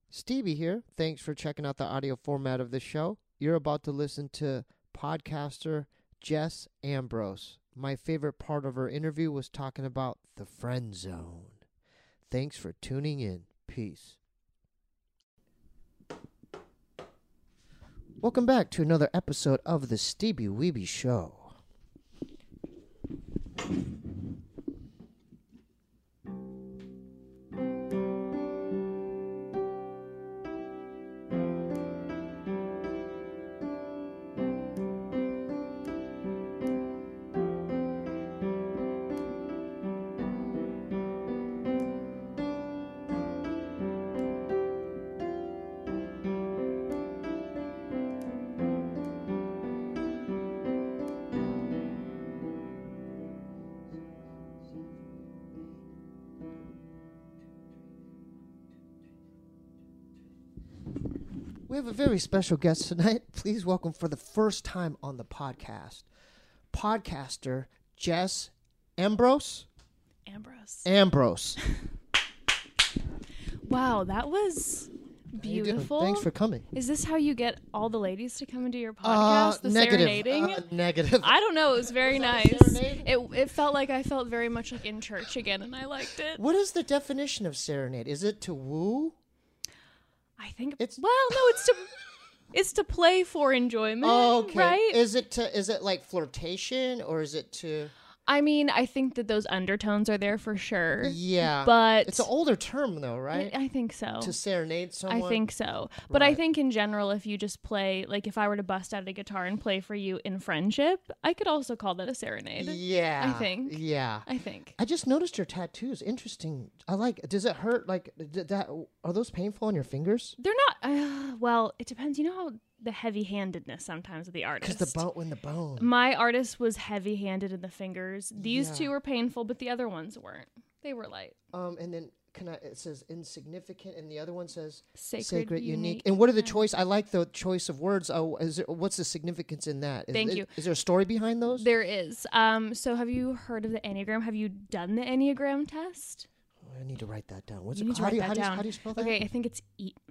Stevie here. Thanks for checking out the audio format of the show. You're about to listen to podcaster Jess Ambrose. My favorite part of her interview was talking about the friend zone. Thanks for tuning in. Peace. Welcome back to another episode of the Stevie Weeby Show. We have a very special guest tonight. Please welcome for the first time on the podcast, podcaster Jess Ambrose. Ambrose. Wow, that was beautiful. Thanks for coming. Is this how you get all the ladies to come into your podcast? The negative. serenading? Negative. I don't know. It was very nice. It felt like I felt very much like in church again, and I liked it. What is the definition of serenade? Is it to woo? I think it's to play for enjoyment. Oh, okay. Right? Is it like flirtation or is it to? I mean, I think that those undertones are there for sure. Yeah, but it's an older term though, right? I think so. To serenade someone. I think so. But Right. I think in general, if you just play, like if I were to bust out a guitar and play for you in friendship, I could also call that a serenade. Yeah, I think. Yeah, I think. I just noticed your tattoos. Interesting. I like. Does it hurt? Like, are those painful on your fingers? They're not. Well, it depends. You know how the heavy-handedness sometimes of the artist. Because the bone. My artist was heavy-handed in the fingers. These Yeah. two were painful, but the other ones weren't. They were light. And then it says insignificant, and the other one says Sacred, unique. And what are the choice? I like the choice of words. Oh, what's the significance in that? Thank you. Is there a story behind those? There is. So have you heard of the Enneagram? Have you done the Enneagram test? I need to write that down. What's You it? need to How do write that down. How do you spell that? Okay, I think it's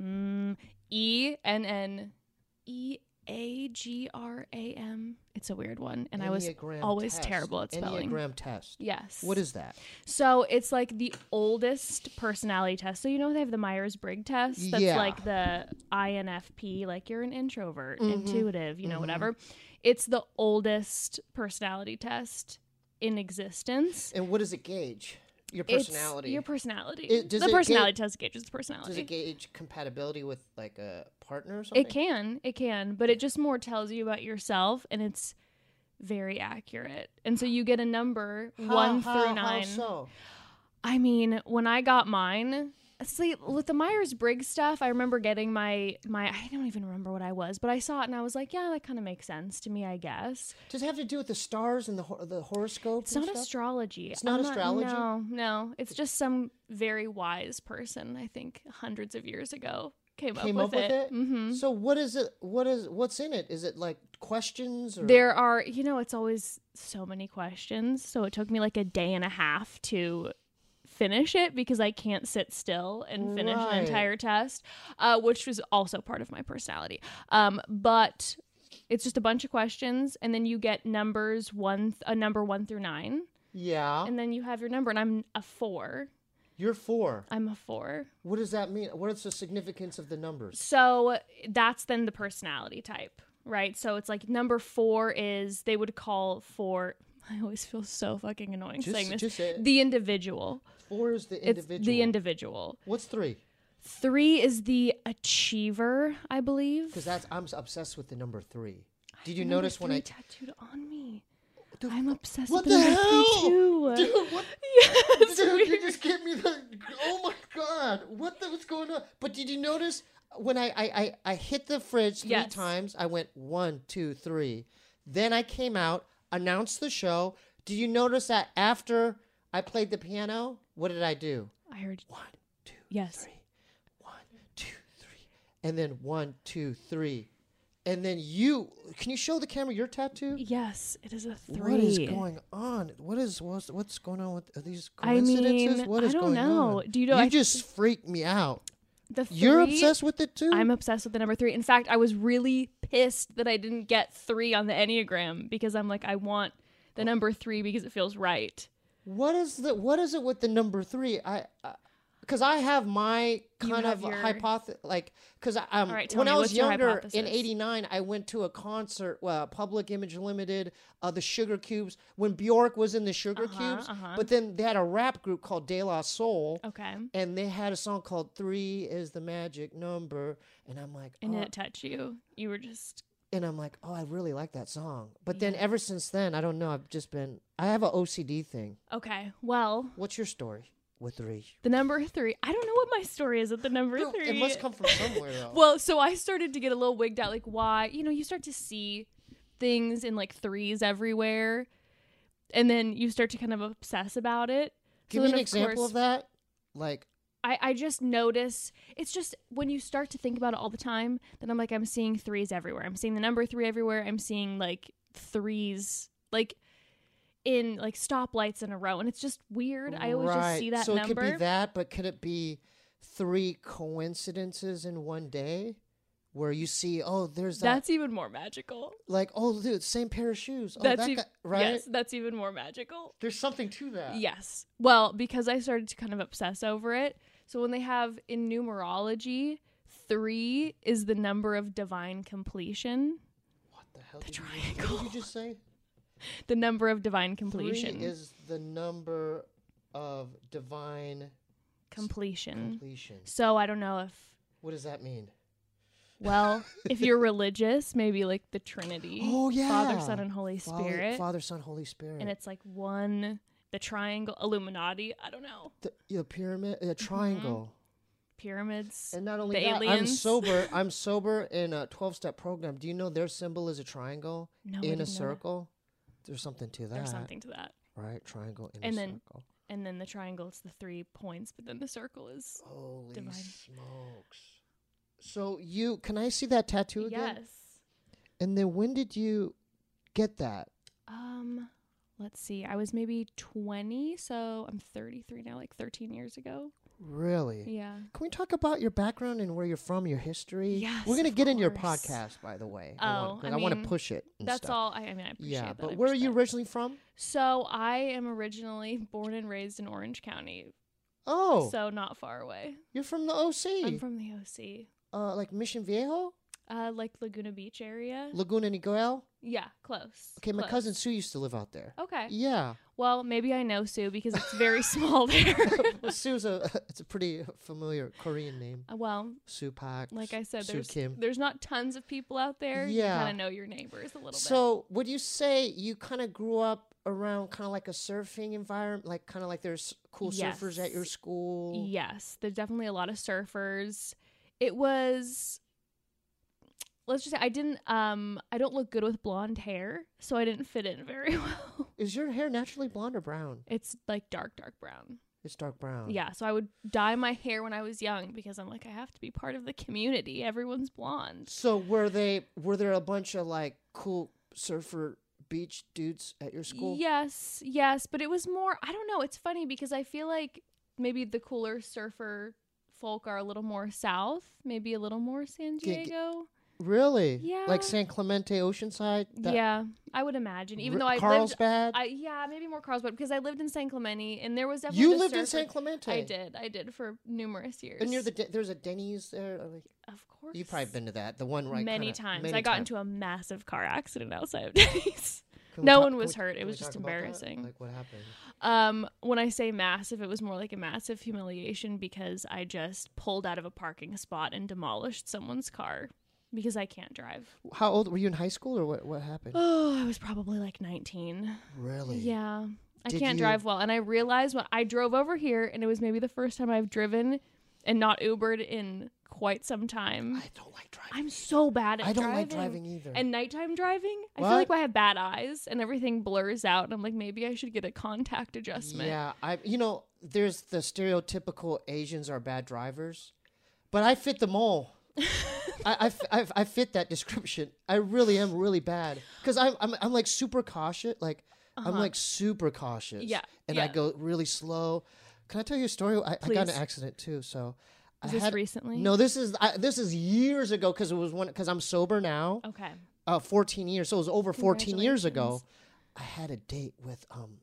ENNEAGRAM. It's a weird one, and I was Enneagram always test. terrible at spelling. Enneagram test. Yes. What is that? So it's like the oldest personality test. So you know they have the Myers-Briggs test. That's Yeah. like the INFP, like you're an introvert, Mhm. intuitive, you know, whatever. It's the oldest personality test in existence. And what does it gauge? Your It's personality. your personality. Does The it personality test gauges the personality. Does it gauge compatibility with like a partner or something? It can, but it just more tells you about yourself, and it's very accurate. And so you get a number 1 through 9. How so? I mean, when I got mine, see, with the Myers-Briggs stuff, I remember getting my I don't even remember what I was, but I saw it and I was like, yeah, that kind of makes sense to me, I guess. Does it have to do with the stars and the horoscope? It's and not stuff? astrology. It's not astrology? No. It's just some very wise person, I think, hundreds of years ago came up with it. Mm-hmm. So what is it? What's in it? Is it like questions? Or? There are, it's always so many questions. So it took me like a day and a half to finish it because I can't sit still and finish an Right. entire test, which was also part of my personality. But it's just a bunch of questions, and then you get number 1 through 9, Yeah. and then you have your number, and I'm a 4. You're 4. I'm a 4. What does that mean? What is the significance of the numbers? So that's then the personality type, right? So it's like number 4 is, they would call 4, I always feel so fucking annoying saying this, Just say it. the individual. 4 is the It's individual. the individual. What's 3? 3 is the achiever, I believe. Because I'm obsessed with the number 3. Did you Number notice when 3 I? tattooed on me? Dude, I'm obsessed what with the number 3 hell? too. Dude, what? Yes, Dude, weird. you just gave me the. Oh my god! What's going on? But did you notice when I hit the fridge 3 Yes. times? I went 1, 2, 3. Then I came out, announced the show. Did you notice that after I played the piano, what did I do? I heard. 1, 2, Yes. 3. 1, 2, 3. And then 1, 2, 3. And then can you show the camera your tattoo? Yes, it is a 3. What is going on? What's going on with these I mean, coincidences? What is I don't going know. on? Do you know? You just freaked me out. The 3, You're obsessed with it too? I'm obsessed with the number 3. In fact, I was really pissed that I didn't get 3 on the Enneagram because I'm like, I want the number 3 because it feels right. What is it with the number 3? Because I have my kind of hypothesis, like, because right, when I was younger hypothesis? in '89, I went to a concert, Public Image Limited, the Sugar Cubes, when Bjork was in the Sugar Cubes. But then they had a rap group called De La Soul. Okay. And they had a song called 3 is the Magic Number. And I'm like, and did it touch you? You were just... And I'm like, oh, I really like that song. But then ever since then, I don't know. I have an OCD thing. Okay. Well... What's your story with 3? The number 3. I don't know what my story is with the number 3. It must come from somewhere, though. Well, so I started to get a little wigged out, like, why? You start to see things in, like, 3s everywhere, and then you start to kind of obsess about it. Give me an example of that. Like... I just notice, it's just when you start to think about it all the time, then I'm like, I'm seeing 3s everywhere. I'm seeing the number 3 everywhere. I'm seeing, like, 3s, like, in, like, stoplights in a row. And it's just weird. I always just see that so number. So it could be that, but could it be 3 coincidences in one day? Where you see, there's that. That's even more magical. Like, dude, same pair of shoes. Right? Yes, that's even more magical. There's something to that. Yes. Well, because I started to kind of obsess over it. So when they have in numerology, 3 is the number of divine completion. What the hell? The triangle. What did you just say? The number of divine completion. 3 is the number of divine completion. So I don't know if... What does that mean? Well, if you're religious, maybe like the Trinity. Oh, yeah. Father, Son, and Holy Spirit. Father, Son, Holy Spirit. And it's like one, the triangle, Illuminati. I don't know. The pyramid, the triangle. Pyramids. And not only the that, aliens. I'm sober in a 12-step program. Do you know their symbol is a triangle in a circle? There's something to that. There's something to that. Right, triangle in and a then, circle. And then the triangle is the 3 points, but then the circle is Holy divine. Smokes. So can I see that tattoo again? Yes. And then when did you get that? Let's see. I was maybe 20, so I'm 33 now, like 13 years ago. Really? Yeah. Can we talk about your background and where you're from, your history? Yes, we're gonna get into your course. podcast, by the way. Oh, I want to push it. That's stuff. all. I appreciate that. But where are you originally from? So I am originally born and raised in Orange County. Oh. So not far away. You're from the OC. I'm from the OC. Like Mission Viejo? Like Laguna Beach area. Laguna Niguel? Yeah, close. Okay, my cousin Sue used to live out there. Okay. Yeah. Well, maybe I know Sue because it's very small there. Well, Sue's it's a pretty familiar Korean name. Well, Sue Park. like I said, Kim. there's not tons of people out there. Yeah. You kind of know your neighbors a little bit. So would you say you kind of grew up around kind of like a surfing environment, like kind of like there's cool surfers at your school? Yes, there's definitely a lot of surfers. It was... Let's just say I don't look good with blonde hair, so I didn't fit in very well. Is your hair naturally blonde or brown? It's like dark brown. It's dark brown. Yeah, so I would dye my hair when I was young because I'm like, I have to be part of the community. Everyone's blonde. So were there a bunch of like cool surfer beach dudes at your school? Yes, but it was more, I don't know, it's funny because I feel like maybe the cooler surfer folk are a little more south, maybe a little more San Diego. Really? Yeah. Like San Clemente, Oceanside? Yeah, I would imagine. Even though Carlsbad? Maybe more Carlsbad because I lived in San Clemente and there was definitely You lived in San Clemente? I did for numerous years. And there's a Denny's there? Of course. You've probably been to that. The one right many times. Many I got times. into a massive car accident outside of Denny's. No one was hurt. It was just embarrassing. Like what happened? When I say massive, it was more like a massive humiliation because I just pulled out of a parking spot and demolished someone's car. Because I can't drive. How old were you in high school, or what happened? Oh, I was probably like 19. Really? Yeah. I can't drive well. And I realized when I drove over here, and it was maybe the first time I've driven and not Ubered in quite some time. I don't like driving. I'm so bad at driving. I don't like driving either. And nighttime driving, I feel like I have bad eyes and everything blurs out. And I'm like, maybe I should get a contact adjustment. Yeah. There's the stereotypical Asians are bad drivers, but I fit them all. I fit that description. I really am really bad because I'm like super cautious. Like I'm like super cautious. Yeah. And I go really slow. Can I tell you a story? I got in an accident too. So Is this recently? No, this is years ago because it was because I'm sober now. Okay. 14 years. So it was over 14 years ago. I had a date with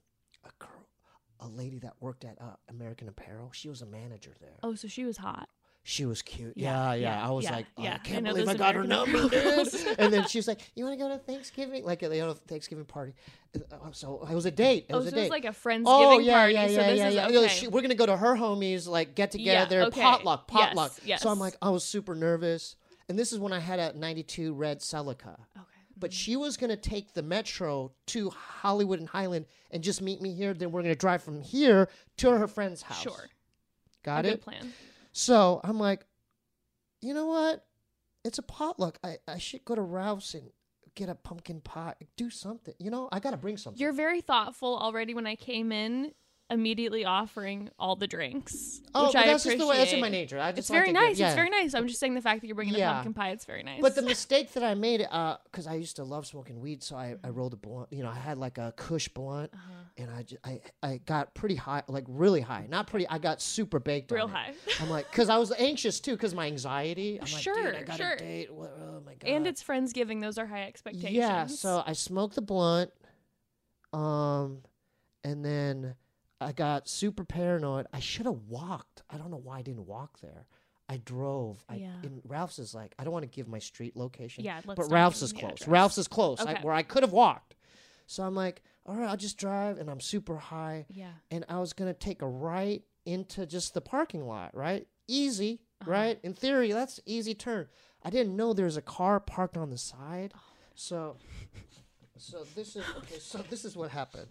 a lady that worked at American Apparel. She was a manager there. Oh, so she was hot. She was cute. Yeah. I was like, I can't believe those I got her American number, Apparel dude. And then she was like, you want to go to Thanksgiving? Like a Thanksgiving party. So it was a date. It was a date. It was like a Friendsgiving party. Yeah. Okay. We're going to go to her homies, like get together, potluck. Yes. So I'm like, I was super nervous. And this is when I had a 92 red Celica. Okay. But she was going to take the metro to Hollywood and Highland and just meet me here. Then we're going to drive from here to her friend's house. Sure. Got it? Good plan. So I'm like, you know what? It's a potluck. I should go to Ralph's and get a pumpkin pie. Do something. You know, I got to bring something. You're very thoughtful already when I came in, immediately offering all the drinks. Oh, which I that's appreciate. just the way. That's in my nature. It's very nice. It's very nice. I'm just saying the fact that you're bringing a pumpkin pie. It's very nice. But the mistake that I made, because I used to love smoking weed, so I rolled a blunt. You know, I had like a Kush blunt, and I got pretty high, like really high. Not pretty. I got super baked. Real on it. high. I'm like, because I was anxious too, because my anxiety. I'm Sure, like, dude, I got a date. Oh my god. And it's Friendsgiving. Those are high expectations. Yeah. So I smoked the blunt, and then I got super paranoid. I should have walked. I don't know why I didn't walk there. I drove. And Ralph's is like, I don't want to give my street location. Yeah, but Ralph's is close. Address. Ralph's is close, Okay. where I could have walked. So I'm like, all right, I'll just drive, and I'm super high. Yeah. And I was going to take a right into just the parking lot, right? Easy, right? In theory, that's easy turn. I didn't know there's a car parked on the side. So this is what happened.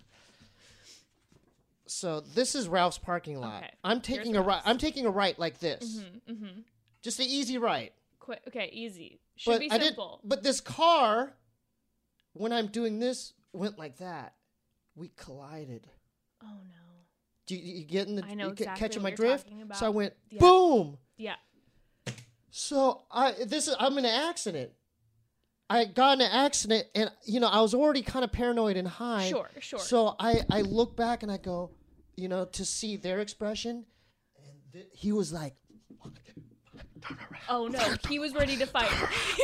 So this is Ralph's parking lot. Okay. I'm taking a right. I'm taking a right like this. Just an easy right. Quick. Okay, easy. Should be simple. But this car, when I'm doing this, went like that. We collided. Oh no. Do you get in the? I know exactly catching what my you're drift. talking about. So I went Yeah. boom. Yeah. So I'm in an accident. I got in an accident, and I was already kind of paranoid and high. Sure. So I look back and I go, to see their expression, and he was like, oh no, he was ready to fight.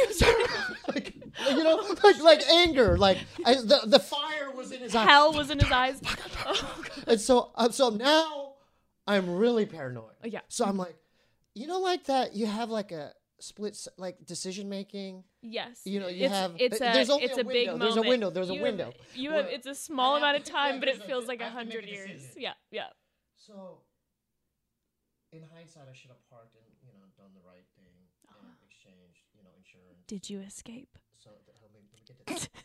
like anger, like the fire was in his eyes. Hell was in his eyes. Oh, And so now I'm really paranoid. yeah. So I'm like, like that. You have like a split like decision making. Yes. There's only it's a a big window. moment. There's a window. There's a window. It's a small amount of time, but it feels like 100 years. Yeah. So, in hindsight, I should have parked and done the right thing and exchanged insurance. Did you escape? So let me get to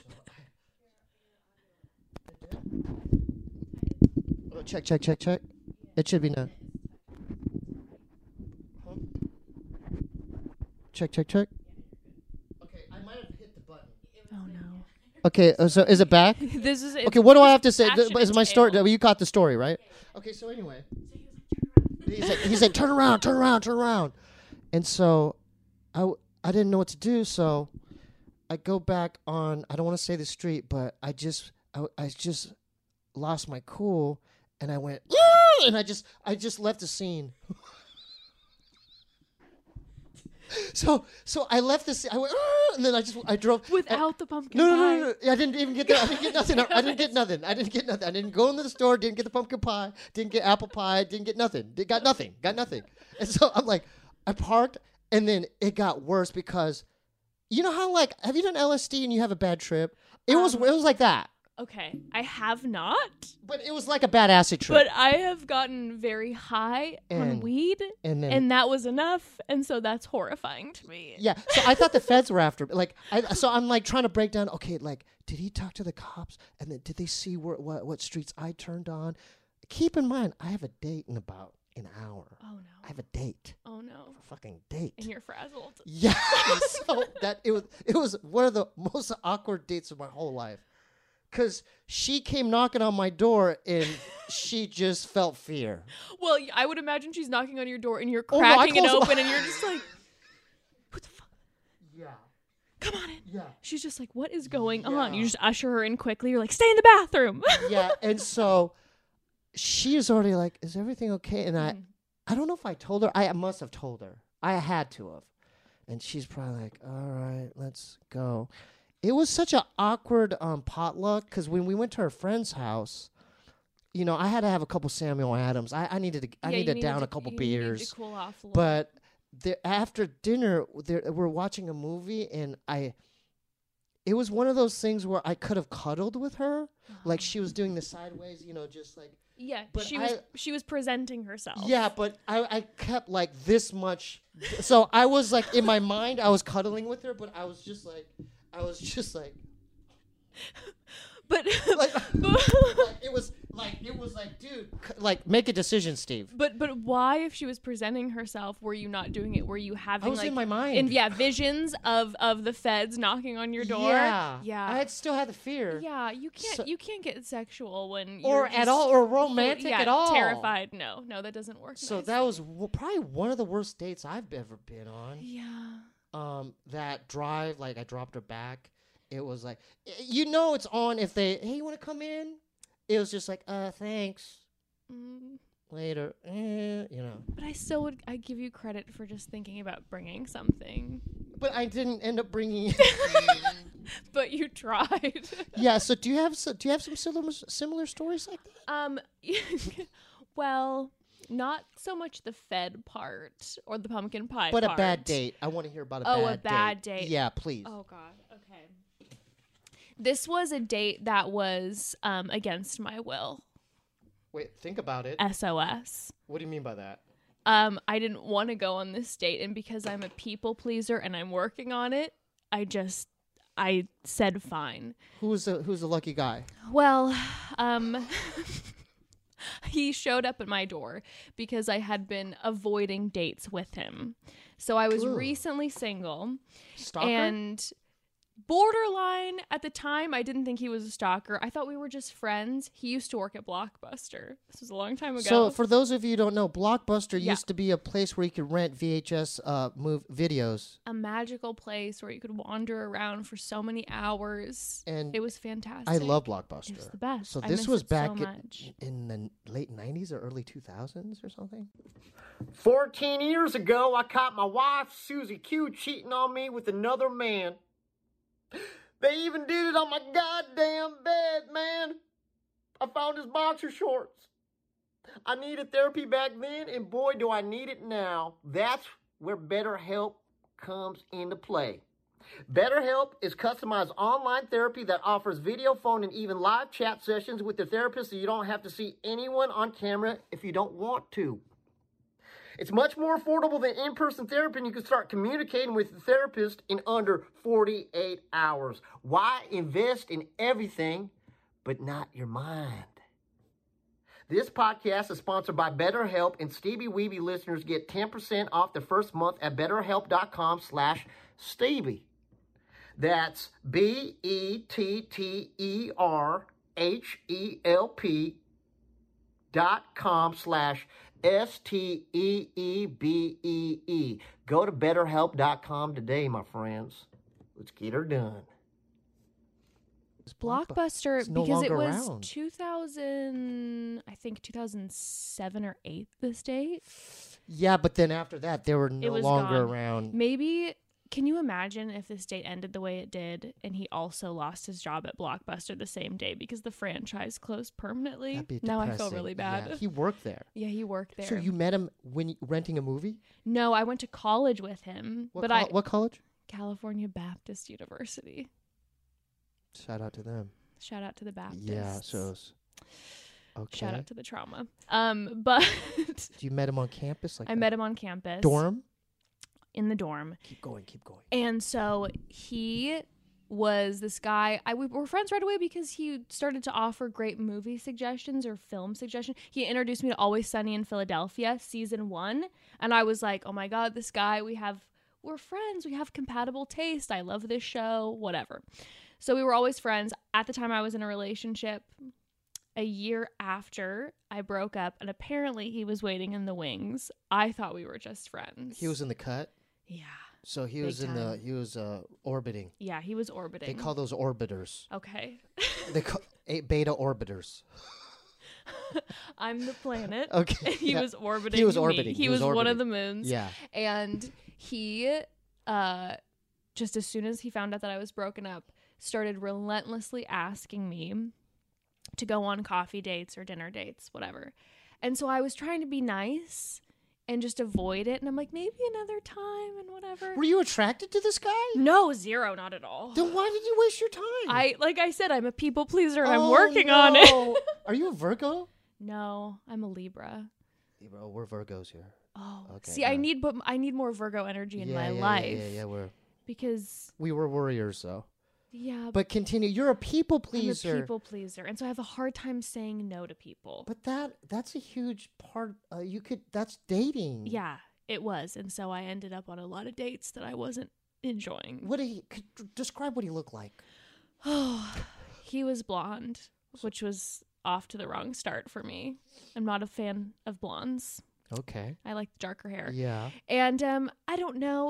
that. Check. It should be now. Check. Okay, I might have hit the button. Oh no. Okay, so is it back? Okay, what do I have to say? Is my story? You got the story, right? Okay, so anyway, he said, "Turn around," and so I didn't know what to do, so I go back on. I don't want to say the street, but I just lost my cool, and I went, and I just left the scene. So I left the scene. I went, and then I drove without the pumpkin pie. No. I didn't even get that. I didn't get nothing. I didn't get nothing. I didn't go into the store. Didn't get the pumpkin pie. Didn't get apple pie. Didn't get nothing. Got nothing. And so I'm like, I parked, and then it got worse because, how have you done LSD and you have a bad trip? It was like that. Okay, I have not. But it was like a bad acid trip. But I have gotten very high on weed, and that was enough, and so that's horrifying to me. Yeah, so I thought the feds were after me. So I'm like trying to break down, okay, like, did he talk to the cops? And then did they see what streets I turned on? Keep in mind, I have a date in about an hour. Oh, no. I have a date. Oh, no. A fucking date. And you're frazzled. Yeah, so it was one of the most awkward dates of my whole life. Because she came knocking on my door and she just felt fear. Well, I would imagine she's knocking on your door and you're cracking it open and you're just like, what the fuck? Yeah. Come on in. Yeah. She's just like, what is going on? You just usher her in quickly. You're like, stay in the bathroom. Yeah. And so she is already like, is everything okay? And I don't know if I told her. I must have told her. I had to have. And she's probably like, all right, let's go. It was such an awkward potluck because when we went to her friend's house, you know, I had to have a couple Samuel Adams. I needed to down a couple beers. You to cool off a little. But after dinner, we're watching a movie, and it was one of those things where I could have cuddled with her, like she was doing the sideways, you know, just like. Yeah, but she was presenting herself. Yeah, but I kept like this much. So I was like, in my mind, I was cuddling with her, but I was just like. But it was like, dude, like, make a decision, Steve. But why, if she was presenting herself, were you not doing it? Were you having I was in my mind, visions of the feds knocking on your door? Yeah. I still had the fear. Yeah, you can't get sexual when you're at all or romantic at all. Terrified. No, that doesn't work. So that was probably one of the worst dates I've ever been on. Yeah. That drive, like, I dropped her back. It was like, you know, it's on if hey, you want to come in? It was just like, thanks. Later, you know. But I give you credit for just thinking about bringing something. But I didn't end up bringing it. But you tried. Yeah. So do you have some similar stories like that? Well, not so much the Fed part or the pumpkin pie but part. A bad date. I want to hear about a bad date. Yeah, please. Oh, God. Okay. This was a date that was against my will. Wait, think about it. SOS. What do you mean by that? I didn't want to go on this date, and because I'm a people pleaser and I'm working on it, I said fine. Who's the lucky guy? Well, he showed up at my door because I had been avoiding dates with him. So I was recently single. Stalker? And borderline at the time. I didn't think he was a stalker. I thought we were just friends. He used to work at Blockbuster. This was a long time ago. So for those of you who don't know, Blockbuster used to be a place where you could rent VHS videos. A magical place where you could wander around for so many hours. And it was fantastic. I love Blockbuster. It was the best. So this was back in the late 90s or early 2000s or something? 14 years ago, I caught my wife, Susie Q, cheating on me with another man. They even did it on my goddamn bed, man. I found his boxer shorts. I needed therapy back then, and boy, do I need it now. That's where BetterHelp comes into play. BetterHelp is customized online therapy that offers video, phone, and even live chat sessions with the therapist, so you don't have to see anyone on camera if you don't want to. It's much more affordable than in-person therapy, and you can start communicating with the therapist in under 48 hours. Why invest in everything but not your mind? This podcast is sponsored by BetterHelp, and Stevie Weeby listeners get 10% off the first month at BetterHelp.com/Stevie. That's BetterHelp.com/STEEBEE. Go to BetterHelp.com today, my friends. Let's get her done. Blockbuster, because it was 2007 or 8 this date. Yeah, but then after that, they were no longer around. Maybe, can you imagine if this date ended the way it did and he also lost his job at Blockbuster the same day because the franchise closed permanently? That'd be now depressing. I feel really bad. Yeah, he worked there. Yeah, he worked there. So you met him when renting a movie? No, I went to college with him. What college? California Baptist University. Shout out to them. Shout out to the Baptists. Yeah, so okay. Shout out to the trauma. But you met him on campus? I met him on campus. Dorm? In the dorm. Keep going. And so he was this guy. We were friends right away because he started to offer great movie suggestions or film suggestions. He introduced me to Always Sunny in Philadelphia, season 1. And I was like, oh my God, this guy, we're friends. We have compatible taste. I love this show, whatever. So we were always friends. At the time I was in a relationship. A year after I broke up, and apparently he was waiting in the wings. I thought we were just friends. He was in the cut? Yeah. So he was orbiting. Yeah, he was orbiting. They call those orbiters. Okay. They call beta orbiters. I'm the planet. Okay. He yeah. was orbiting. He was me. orbiting. He was one of the moons. Yeah. And he, just as soon as he found out that I was broken up, started relentlessly asking me to go on coffee dates or dinner dates, whatever. And so I was trying to be nice and just avoid it. And I'm like, maybe another time and whatever. Were you attracted to this guy? No, zero, not at all. Then why did you waste your time? Like I said, I'm a people pleaser and I'm working on it. Are you a Virgo? No, I'm a Libra. Libra, we're Virgos here. Oh, Okay, see, yeah. I need more Virgo energy in my yeah, life. Yeah, Because we were warriors, though. yeah, But continue. You're a people I'm pleaser. a people pleaser, and so I have a hard time saying no to people. But that's a huge part. That's dating. Yeah, it was, and so I ended up on a lot of dates that I wasn't enjoying. Describe what he looked like? Oh, he was blonde, which was off to the wrong start for me. I'm not a fan of blondes. Okay. I like darker hair. Yeah. And I don't know,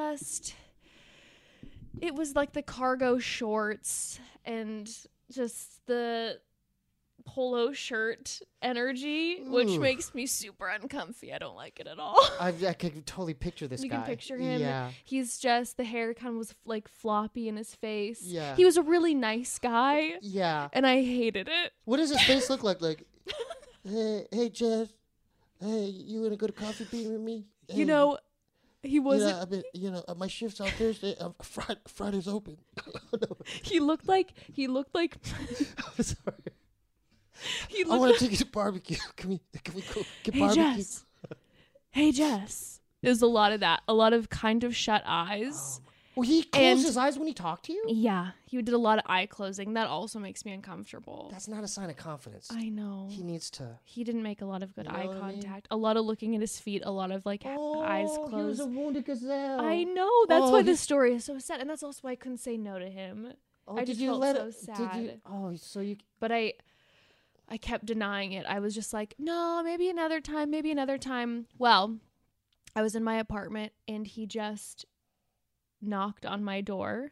it was like the cargo shorts and just the polo shirt energy, which Ooh. makes me super uncomfy. I don't like it at all. I can totally picture this You guy. can picture him. Yeah. He's just, the hair kind of was like floppy in his face. Yeah. He was a really nice guy, Yeah. and I hated it. What does his face look like? Like, hey, Jeff. Hey, you wanna go to Coffee Bean with me? Hey, You know, he wasn't. My shift's on Thursday. Friday's open. He looked like. I'm sorry. He I looked want to take you to barbecue. Can we go get Hey barbecue? Jess. Hey Jess. There's a lot of that. A lot of kind of shut eyes. Well, he closed And- his eyes when he talked to you? Yeah. He did a lot of eye closing. That also makes me uncomfortable. That's not a sign of confidence. I know. He needs to. He didn't make a lot of good You know eye what I mean? contact. A lot of looking at his feet. A lot of like eyes He was closed. a wounded gazelle. I know. That's Oh, why he- this story is so sad. And that's also why I couldn't say no to him. Oh, I did just you felt let so it? sad. Did you? Oh, so you. But I kept denying it. I was just like, no, maybe another time, maybe another time. Well, I was in my apartment and he just knocked on my door.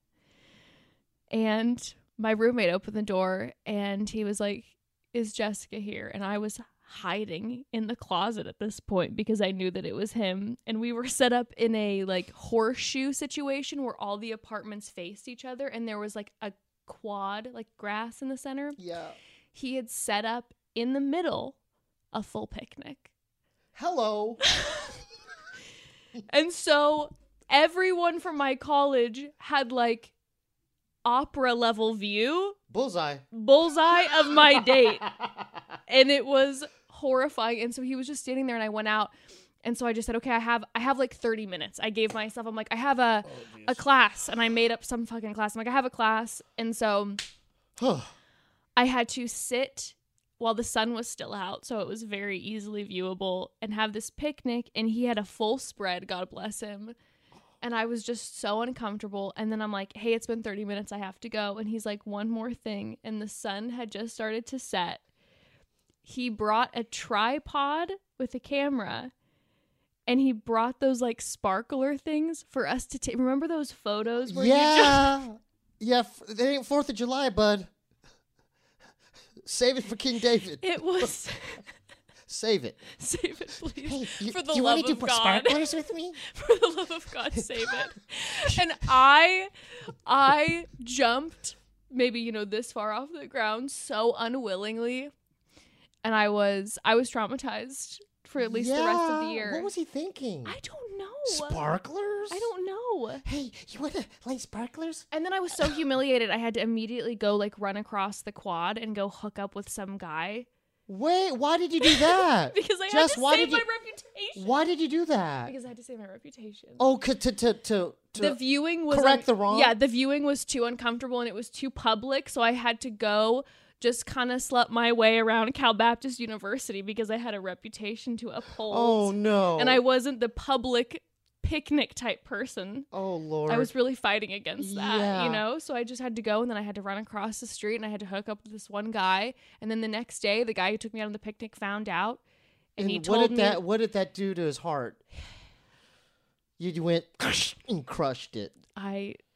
And my roommate opened the door and he was like, is Jessica here? And I was hiding in the closet at this point because I knew that it was him. And we were set up in a like horseshoe situation where all the apartments faced each other and there was like a quad, like grass in the center. Yeah. He had set up in the middle a full picnic. Hello. And so everyone from my college had like opera level view, Bullseye. bullseye of my date. And it was horrifying. And so he was just standing there and I went out. And so I just said, okay, I have like 30 minutes. I gave myself, I'm like, I have a class. And I made up some fucking class. I'm like, I have a class. And so I had to sit while the sun was still out, so it was very easily viewable, and have this picnic, and he had a full spread, God bless him. And I was just so uncomfortable. And then I'm like, hey, it's been 30 minutes. I have to go. And he's like, one more thing. And the sun had just started to set. He brought a tripod with a camera. And he brought those like sparkler things for us to take. Remember those photos where Yeah, it ain't 4th of July, bud. Save it for King David. It was... Save it. Save it, please. Hey, For the you love want to of do God. sparklers with me? For the love of God, save it. And I jumped maybe, this far off the ground so unwillingly. And I was traumatized for at least the rest of the year. What was he thinking? I don't know. Sparklers? I don't know. Hey, you want to light sparklers? And then I was so humiliated. I had to immediately go like run across the quad and go hook up with some guy. Wait, why did you do that? Because I Jess, had to why save did you- my reputation. Why did you do that? Because I had to save my reputation. Oh, to The viewing was correct the wrong? Yeah, the viewing was too uncomfortable and it was too public, so I had to go just kind of slut my way around Cal Baptist University because I had a reputation to uphold. Oh no. And I wasn't the public picnic type person. Oh Lord. I was really fighting against that, Yeah. So I just had to go, and then I had to run across the street, and I had to hook up with this one guy. And then the next day, the guy who took me out on the picnic found out, and he told me, what did that do to his heart? You went and crushed it.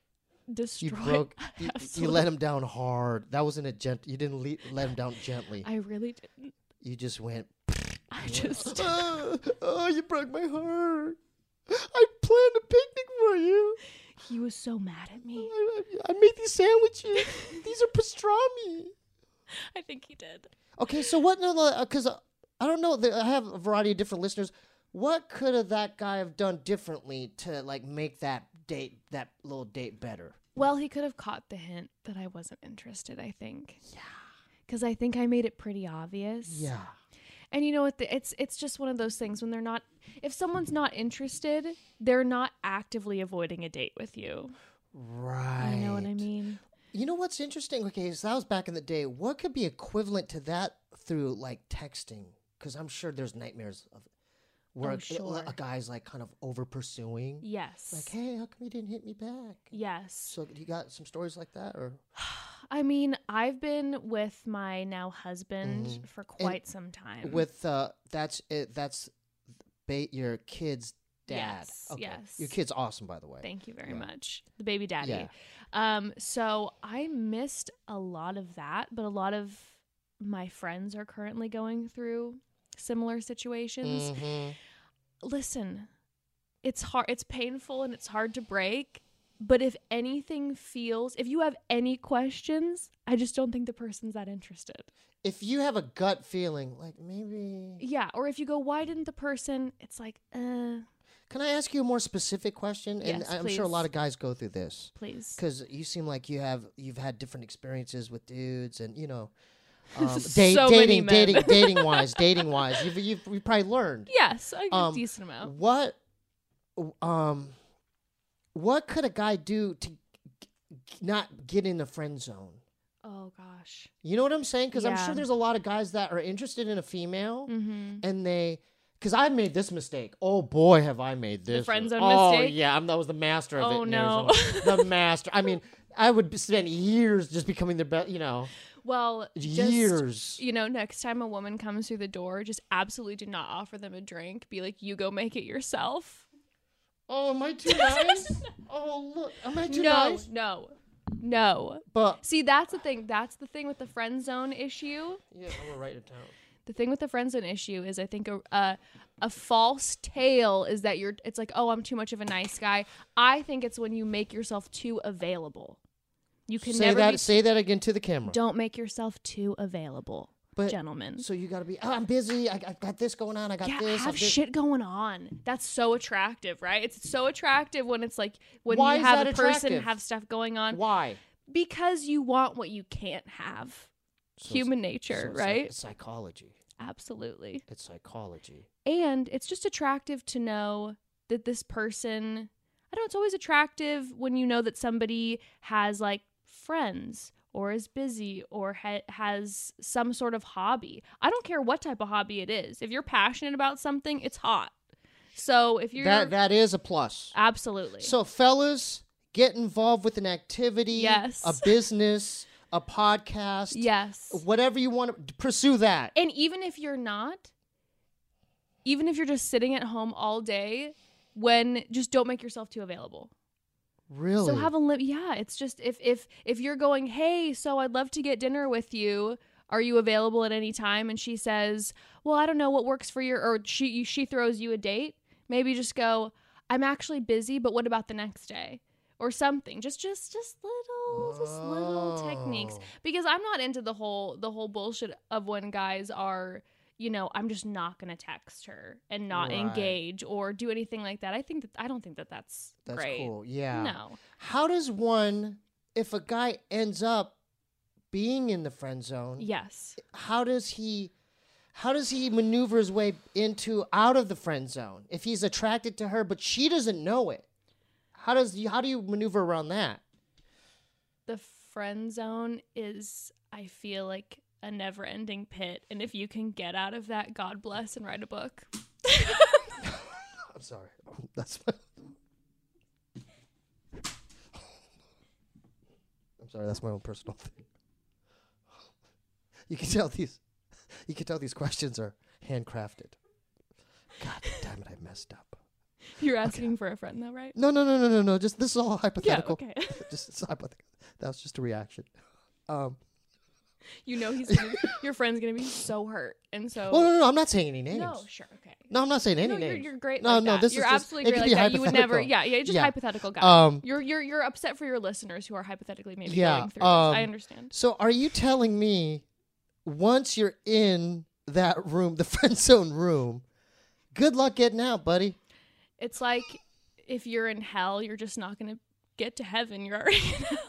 destroyed. You broke. You Absolutely. let him down hard. That wasn't a You didn't let him down gently. I really didn't. You just went. I just. Oh, you broke my heart. I planned a picnic for you. He was so mad at me. I made these sandwiches. These are pastrami. I think he did. Okay, so what? No, because I don't know. I have a variety of different listeners. What could have that guy have done differently to like make that little date better? Well, he could have caught the hint that I wasn't interested, I think. Yeah. Because I think I made it pretty obvious. Yeah. And you know what? It's just one of those things when they're not. If someone's not interested, they're not actively avoiding a date with you. Right. You know what I mean? You know what's interesting? Okay, so that was back in the day. What could be equivalent to that through like texting? Because I'm sure there's nightmares of where sure. a guy's like kind of over pursuing. Yes. Like, hey, how come you didn't hit me back? Yes. So you got some stories like that, or? I mean, I've been with my now husband for quite some time. With that's it. That's your kid's dad. Yes. Okay. Yes. Your kid's awesome, by the way. Thank you very much. The baby daddy. Yeah. So I missed a lot of that, but a lot of my friends are currently going through similar situations. Mm-hmm. Listen, it's hard, it's painful, and it's hard to break. But if you have any questions, I just don't think the person's that interested. If you have a gut feeling, like maybe. Yeah, or if you go, why didn't the person? It's like, Can I ask you a more specific question? And Yes, I'm sure a please. lot of guys go through this. Please. Because you seem like you've had different experiences with dudes, and So many men. dating wise, you've probably learned. Yes, a decent amount. What could a guy do to not get in the friend zone? Oh gosh. You know what I'm saying? Because I'm Yeah. sure there's a lot of guys that are interested in a female, Mm-hmm. and because I've made this mistake. Oh boy, have I made this friend zone Oh mistake? yeah, I was the master of it. Oh, in no. Arizona. The master. I mean, I would spend years just becoming the best. Well, Years. Next time a woman comes through the door, just absolutely do not offer them a drink. Be like, you go make it yourself. Oh, am I too nice? Oh, look, am I too nice? No. But See, that's the thing. That's the thing with the friend zone issue. yeah, I'm gonna write it down. The thing with the friend zone issue is, I think a false tale is that it's like, oh, I'm too much of a nice guy. I think it's when you make yourself too available. You can Say that again to the camera. Don't make yourself too available, gentlemen. So you got to be. Oh, I'm busy. I got this going on. I got this. Have shit going on. That's so attractive, right? It's so attractive when it's like when Why you is have that a person attractive? have stuff going on. Why? Because you want what you can't have. So Human nature, it's right? It's psychology. Absolutely. It's psychology. And it's just attractive to know that this person, I don't know, it's always attractive when you know that somebody has like friends or is busy or has some sort of hobby. I don't care what type of hobby it is. If you're passionate about something, it's hot. So if you're that is a plus. Absolutely. So fellas, get involved with an activity, Yes. a business, a podcast, Yes. whatever you want to pursue that. And even if you're not, even if you're just sitting at home all day, just don't make yourself too available. Really? So have a yeah, it's just if you're going, hey, so I'd love to get dinner with you. Are you available at any time? And she says, well, I don't know what works for or she throws you a date. Maybe just go, I'm actually busy, but what about the next day? Or something. Just little techniques. Because I'm not into the whole bullshit of when guys are, I'm just not gonna text her and not engage or do anything like that. I don't think that's great. Cool. Yeah. No. How does if a guy ends up being in the friend zone? Yes. How does he maneuver his way out of the friend zone if he's attracted to her but she doesn't know it? How do you maneuver around that? The friend zone is, I feel like, a never-ending pit, and if you can get out of that, God bless and write a book. I'm sorry. I'm sorry. That's my own personal thing. You can tell these questions are handcrafted. God damn it! I messed up. You're asking for a friend though, right? No. Just this is all hypothetical. Yeah, okay. Just it's hypothetical. That was just a reaction. You know your friend's gonna be so hurt, and so. Oh no, I'm not saying any names. No, sure, okay. No, I'm not saying any No, names. you're great. No, like no, that. this you're is just- absolutely it great could like be that. You would never, hypothetical. just Yeah. hypothetical guy. Um, You're upset for your listeners who are hypothetically maybe Yeah, going through this. I understand. So are you telling me once you're in that room, the friend zone room, good luck getting out, buddy? It's like if you're in hell, you're just not gonna get to heaven. You're already in hell.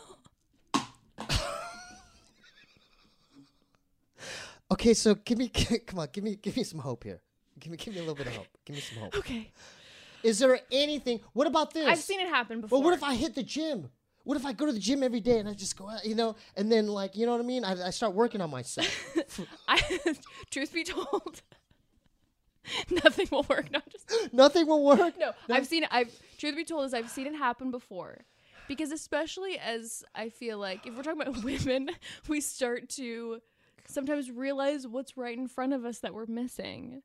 Okay, so give me some hope here. Give me a little bit of hope. Give me some hope. Okay. Is there anything? What about this? I've seen it happen before. Well, what if I hit the gym? What if I go to the gym every day and I just go out, and then like, you know what I mean? I start working on myself. Truth be told, nothing will work. No, Nothing will work. No, I've seen it. Truth be told, I've seen it happen before. Because especially as I feel like if we're talking about women, we start to sometimes realize what's right in front of us that we're missing.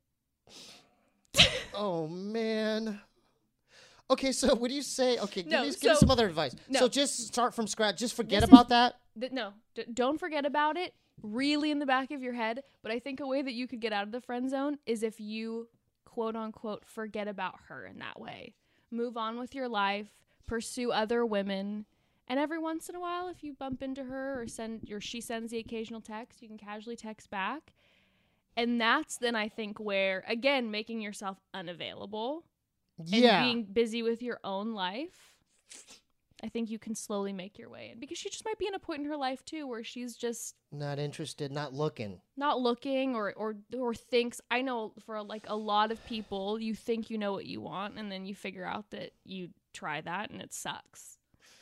Oh man. Okay, so what do you say? Okay, give me so- some other advice. no. So just start from scratch. Just forget This is- about that. Don't forget about it. Really in the back of your head. But I think a way that you could get out of the friend zone is if you quote unquote forget about her in that way. Move on with your life. Pursue other women. And every once in a while, if you bump into her or she sends the occasional text, you can casually text back. And that's then I think where, again, making yourself unavailable and being busy with your own life, I think you can slowly make your way in. Because she just might be in a point in her life, too, where she's just Not interested, not looking. not looking or thinks, I know for like a lot of people, you think you know what you want, and then you figure out that you try that and it sucks.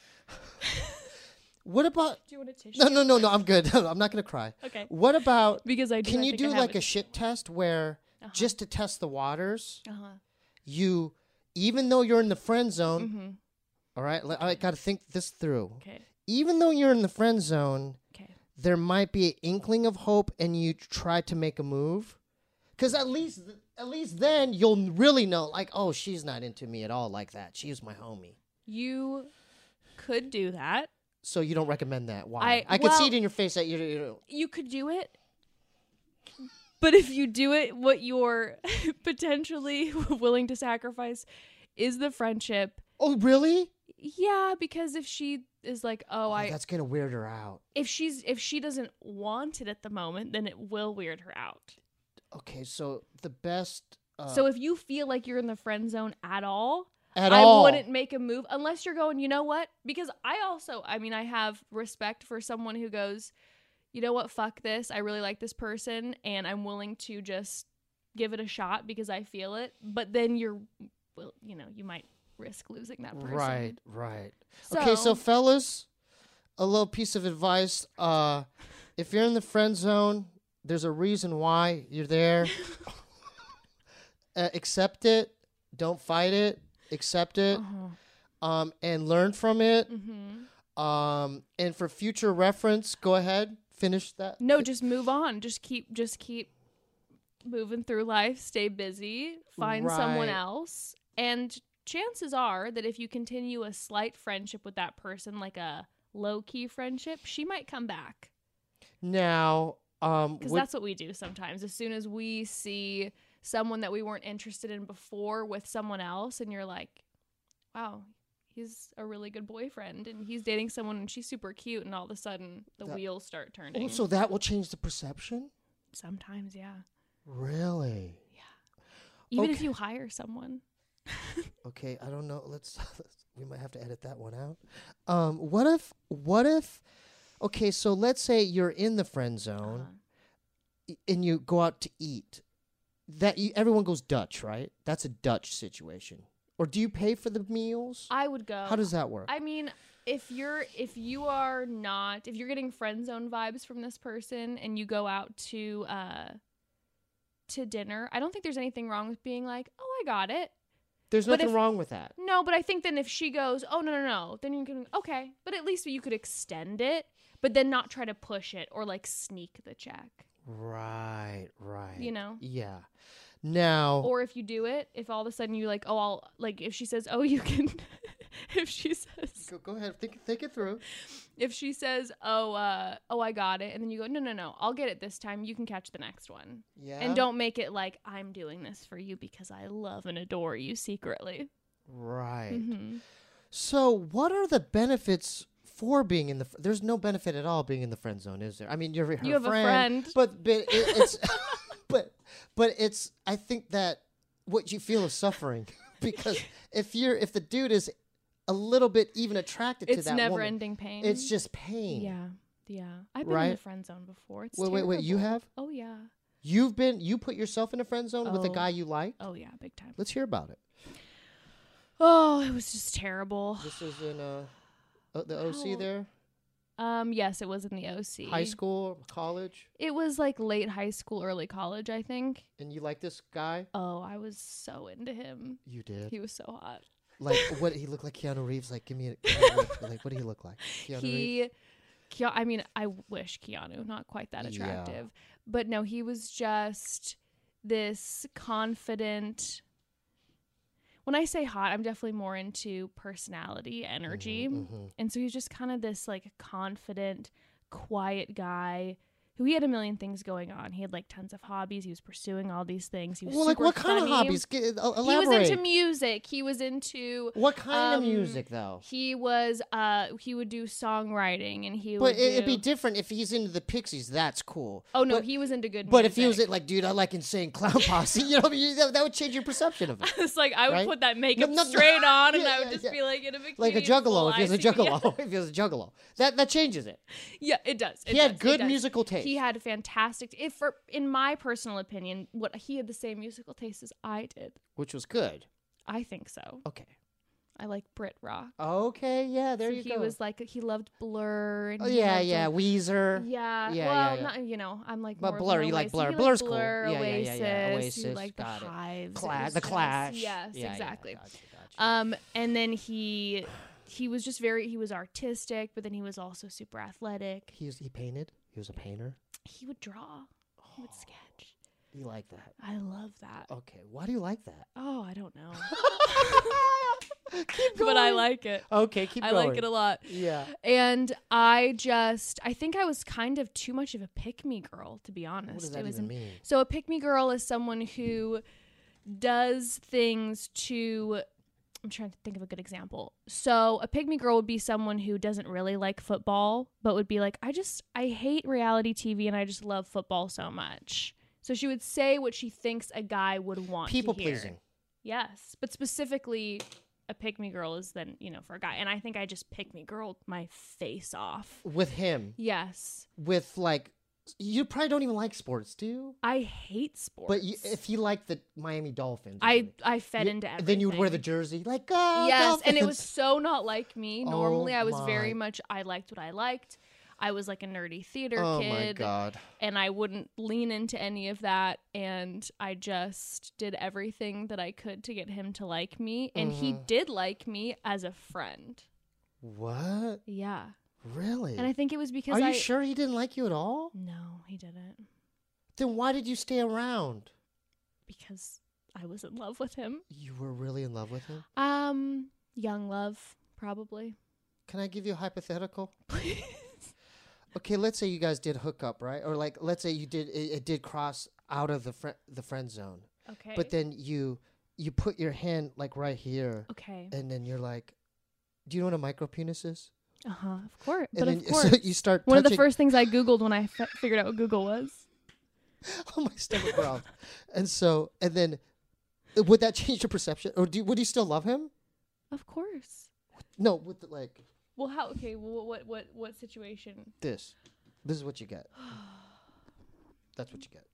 What about... Do you want a tissue? No, I'm good. I'm not going to cry. Okay. What about... Because I Can you think do I have like a shit test where just to test the waters, you, even though you're in the friend zone, Mm-hmm. all right, I got to think this through. Okay. Even though you're in the friend zone, Okay. there might be an inkling of hope and you try to make a move. Because at least then you'll really know, like, oh, she's not into me at all like that. She's my homie. You could do that. So you don't recommend that. Why? I can well, see it in your face that you You could do it. But if you do it, what you're potentially willing to sacrifice is the friendship. Oh, really? Yeah, because if she is like, that's going to weird her out. if she doesn't want it at the moment, then it will weird her out. Okay, so the best... So if you feel like you're in the friend zone at all, I wouldn't make a move unless you're going, you know what? Because I have respect for someone who goes, you know what, fuck this. I really like this person and I'm willing to just give it a shot because I feel it. But then you might risk losing that person. Right. Okay, so fellas, a little piece of advice. If you're in the friend zone, there's a reason why you're there. Accept it. Don't fight it. Accept it. And learn from it. Mm-hmm. And for future reference, go ahead. Finish that. No, just move on. Just keep moving through life. Stay busy. Find someone else. And chances are that if you continue a slight friendship with that person, like a low-key friendship, she might come back. Now, because that's what we do sometimes. As soon as we see someone that we weren't interested in before with someone else, and you're like, wow, he's a really good boyfriend, and he's dating someone, and she's super cute, and all of a sudden, the wheels start turning. Oh, so that will change the perception? Sometimes, yeah. Really? Yeah. Even if you hire someone. Okay, I don't know. Let's we might have to edit that one out. What if okay, so let's say you're in the friend zone and you go out to eat. Everyone goes Dutch, right? That's a Dutch situation. Or do you pay for the meals? I would go. How does that work? I mean, if you're getting friend zone vibes from this person and you go out to dinner, I don't think there's anything wrong with being like, oh, I got it. There's nothing wrong with that. No, but I think then if she goes, oh, no, then you can, okay. But at least you could extend it, but then not try to push it or like sneak the check. Right. You know? Yeah. Now, Or if you do it, if all of a sudden you like, oh, I'll like if she says, oh, you can, if she says, go ahead, think it through. if she says, oh, I got it, and then you go, no, I'll get it this time. You can catch the next one. Yeah. And don't make it like I'm doing this for you because I love and adore you secretly. Right. Mm-hmm. So, what are the benefits for being in the? There's no benefit at all being in the friend zone, is there? I mean, you're her You have a friend. but it's, but it's. I think that what you feel is suffering because if the dude is a little bit even attracted to It's that never woman, ending pain. it's just pain. Yeah. I've been in the friend zone before. It's Wait, you terrible. have? Oh yeah. You put yourself in a friend zone with a Oh. guy you like? Oh yeah, big time. Let's hear about it. Oh, it was just terrible. This is in the OC Wow. there? Yes, it was in the OC. High school, college? It was like late high school, early college, I think. And you like this guy? Oh, I was so into him. You did. He was so hot. Like, what, he looked like Keanu Reeves? Like, give me a, like, what do he look like? Keanu Reeves? I mean, I wish Keanu, not quite that Yeah. attractive. But no, he was just this confident. When I say hot, I'm definitely more into personality, energy. Mhm. And so he's just kind of this like confident, quiet guy who he had a million things going on. He had like tons of hobbies. He was pursuing all these things. He was Well, like, super what kind of funny. hobbies? Elaborate. He was into music. He was into What kind of um, music, though? he was he would do songwriting and he But would it'd be do- different if he's into the Pixies. That's cool. Oh no, but, he was into good music. But if he was like, dude, I like Insane Clown Posse, you know, that would change your perception of it. it's like I would Right? put that makeup No, straight on and Yeah, I would yeah, just yeah. be like in a bikini. Like a and full juggalo, if he was a icing. juggalo. If he was a juggalo. That changes it. Yeah, it does. He had good musical taste. He had fantastic. In my personal opinion, he had the same musical taste as I did. Which was good. I think so. Okay. I like Brit rock. Okay, yeah, there So you he go. was like he loved Blur. And Oh, he yeah, loved yeah, Weezer. Yeah, Yeah, well, yeah. not I'm like But more Blur, of an you like Oasis. Blur. He Blur's liked cool. Blur, Yeah, yeah, Oasis. yeah, He Oasis, liked the got it. Hives. It Clash, was the just- Clash. Yes, Yeah, yeah, exactly. gotcha. And then he was just he was artistic, but then he was also super athletic. He painted. He was a painter. He would draw. He would sketch. You like that? I love that. Okay. Why do you like that? Oh, I don't know. Keep But I like it. Okay, keep I going. like it a lot. Yeah. And I think I was kind of too much of a pick-me girl, to be honest. What does that was even mean? So a pick-me girl is someone who does things to... I'm trying to think of a good example. So a pick-me girl would be someone who doesn't really like football, but would be like, I hate reality TV and I just love football so much. So she would say what she thinks a guy would want People to hear. pleasing. Yes, but specifically a pick-me girl is then, for a guy. And I think I just pick-me girl my face off. With him. Yes. With like, you probably don't even like sports, do you? I hate sports. But if you like the Miami Dolphins, or I something, fed into everything. then you would wear the jersey, like, oh, Yes, and it was Dolphins. so not like me. Normally, Oh I was my. very much, I liked what I liked. I was like a nerdy theater Oh kid. my god. And I wouldn't lean into any of that. And I just did everything that I could to get him to like me. And he did like me as a friend. What? Yeah. Really? And I think it was because Are you sure he didn't like you at all? No, he didn't. Then why did you stay around? Because I was in love with him. You were really in love with him? Young love, probably. Can I give you a hypothetical? Please. Okay, let's say you guys did hook up, right? Or like, let's say you did it did cross out of the friend zone. Okay. But then you put your hand like right here, Okay. and then you're like, do you know what a micro penis is? Of course. And But then of course. so you start One of the touching. first things I Googled when I figured out what Google was. Oh, my stomach growled. And then would that change your perception, or would you still love him? Of course. No, with the, like Well, how? Okay. Well, what situation? this. This is what you get. That's what you get.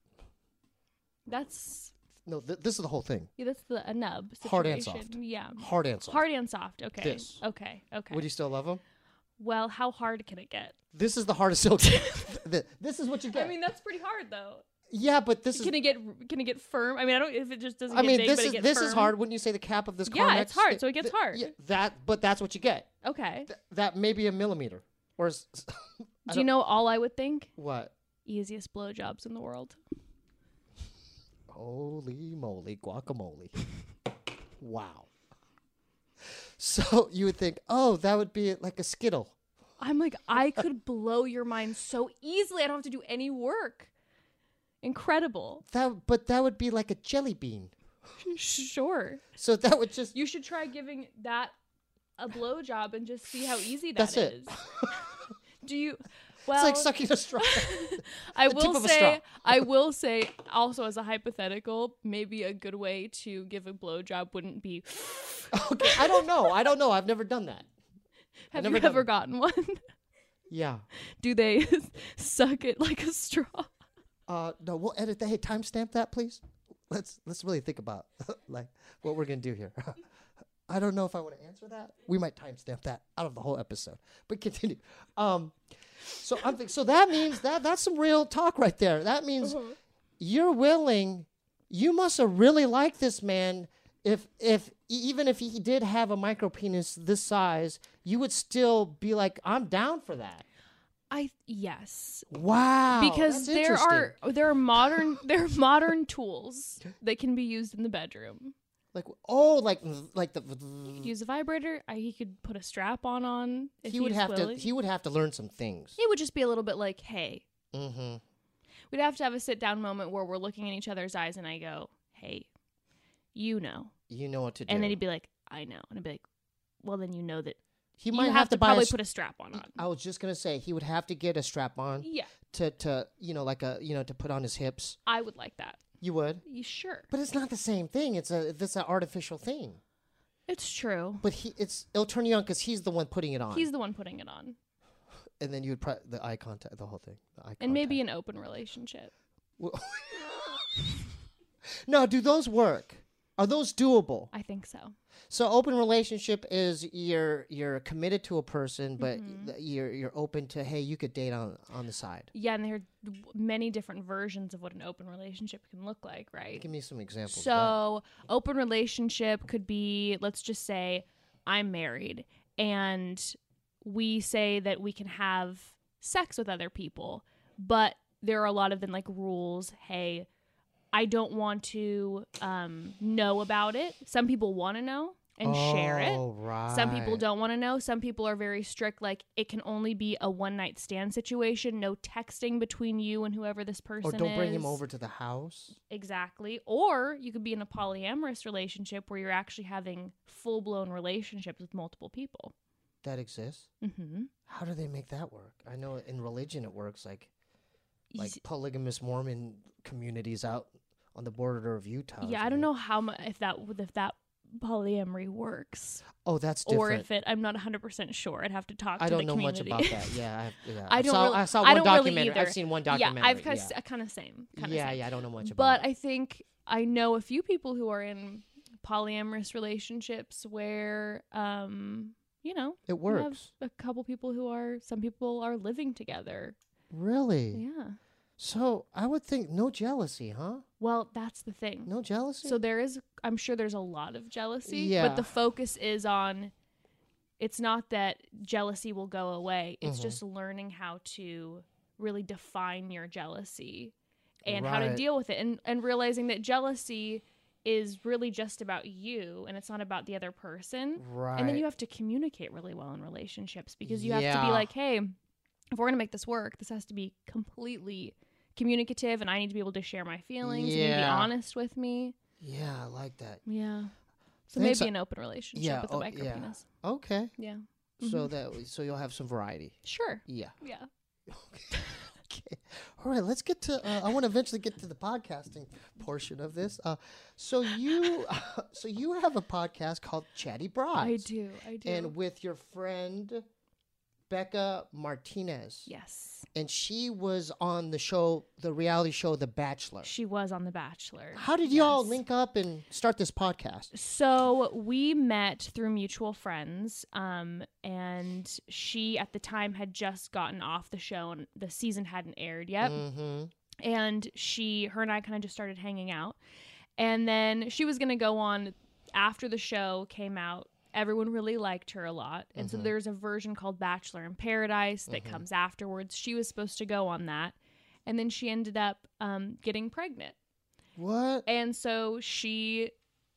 That's No, this is the whole thing. that's a nub situation. Hard and soft. Yeah. Hard and soft. Hard and soft. Okay. This. Okay. Okay. Would you still love him? Well, how hard can it get? This is the hardest he'll get. This is what you get. I mean, that's pretty hard though. yeah, but this Can is. it get firm? I mean, I don't. If it just doesn't. I get mean, big, this but is it gets this is firm. hard. Wouldn't you say the cap of this Yeah, Carmex? it's hard, so it gets hard. Yeah, but that's what you get. Okay. That may be a millimeter, or I Do you know all I would think? what? Easiest blowjobs in the world. Holy moly, guacamole. Wow. So you would think, oh, that would be like a Skittle. I'm like, I could blow your mind so easily. I don't have to do any work. Incredible. But that would be like a jelly bean. Sure. So that would just... You should try giving that a blowjob and just see how easy That's that it. is. Do you... Well, it's like sucking a straw. I The tip will of a straw. say, I will say, also as a hypothetical, maybe a good way to give a blowjob wouldn't be. Okay, I don't know. I've never done that. Have never you done ever it. gotten one? Yeah. Do they suck it like a straw? No, we'll edit that. Hey, timestamp that, please. Let's really think about like what we're gonna do here. I don't know if I want to answer that. We might timestamp that out of the whole episode. But continue. So that means that's some real talk right there. That means you're willing. You must have really liked this man. Even if he did have a micro penis this size, you would still be like, I'm down for that. Yes. Wow. Because that's interesting. there are modern tools that can be used in the bedroom. like the He could use a vibrator. He could put a strap on. If he would he's have willing. to. He would have to learn some things. It would just be a little bit like, hey. Mm-hmm. We'd have to have a sit down moment where we're looking in each other's eyes, and I go, hey, you know. You know what to do. And then he'd be like, I know. And I'd be like, well, then you know that he you might have to buy probably put a strap on. I was just gonna say he would have to get a strap on. Yeah. To to put on his hips. I would like that. You would. You sure? But it's not the same thing. It's an artificial thing. It's true. But it'll turn you on because he's the one putting it on. He's the one putting it on. And then you would the eye contact, the whole thing. And maybe an open relationship. No, do those work? Are those doable? I think so. So open relationship is you're committed to a person, but you're open to, hey, you could date on the side. Yeah, and there are many different versions of what an open relationship can look like, right? Give me some examples. So open relationship could be, let's just say I'm married and we say that we can have sex with other people, but there are a lot of then like rules. Hey, I don't want to know about it. Some people want to know and share it. Right. Some people don't want to know. Some people are very strict, like it can only be a one-night stand situation, no texting between you and whoever this person is. Or don't bring him over to the house. Exactly. Or you could be in a polyamorous relationship where you're actually having full-blown relationships with multiple people. That exists? Mm-hmm. How do they make that work? I know in religion it works like polygamous Mormon communities out on the border of Utah. Yeah, I don't know how much if that polyamory works. Oh, that's different. Or if I'm not 100% sure. I'd have to talk to the I don't know community. much about that. Yeah, I saw one documentary. Really I've seen one documentary. Yeah, I've kind of same. Yeah, I don't know much about But it. I think I know a few people who are in polyamorous relationships where, it works. you have a couple people some people are living together. Really? Yeah. So I would think no jealousy, huh? Well, that's the thing. No jealousy? So I'm sure there's a lot of jealousy, Yeah. but the focus is on, it's not that jealousy will go away. It's just learning how to really define your jealousy and how to Right. deal with it and realizing that jealousy is really just about you and it's not about the other person. Right. And then you have to communicate really well in relationships because you have to Yeah. be like, hey, if we're going to make this work, this has to be completely communicative and I need to be able to share my feelings. You need to be Yeah. honest with me. Yeah, I like that. Yeah. So Thanks. an open relationship Yeah, with a micro yeah. penis. Okay. Yeah. So you'll have some variety. Sure. Yeah. Yeah. Okay. All right, let's get to I want to eventually get to the podcasting portion of this. So you have a podcast called Chatty Broads. I do. And with your friend Becca Martinez. Yes. And she was on the reality show The Bachelor. She was on The Bachelor. How did y'all link up and start this podcast? So we met through mutual friends, and she at the time had just gotten off the show and the season hadn't aired yet. Mm-hmm. And her and I kind of just started hanging out. And then she was going to go on after the show came out. Everyone really liked her a lot. And so there's a version called Bachelor in Paradise that comes afterwards. She was supposed to go on that. And then she ended up getting pregnant. What? And so she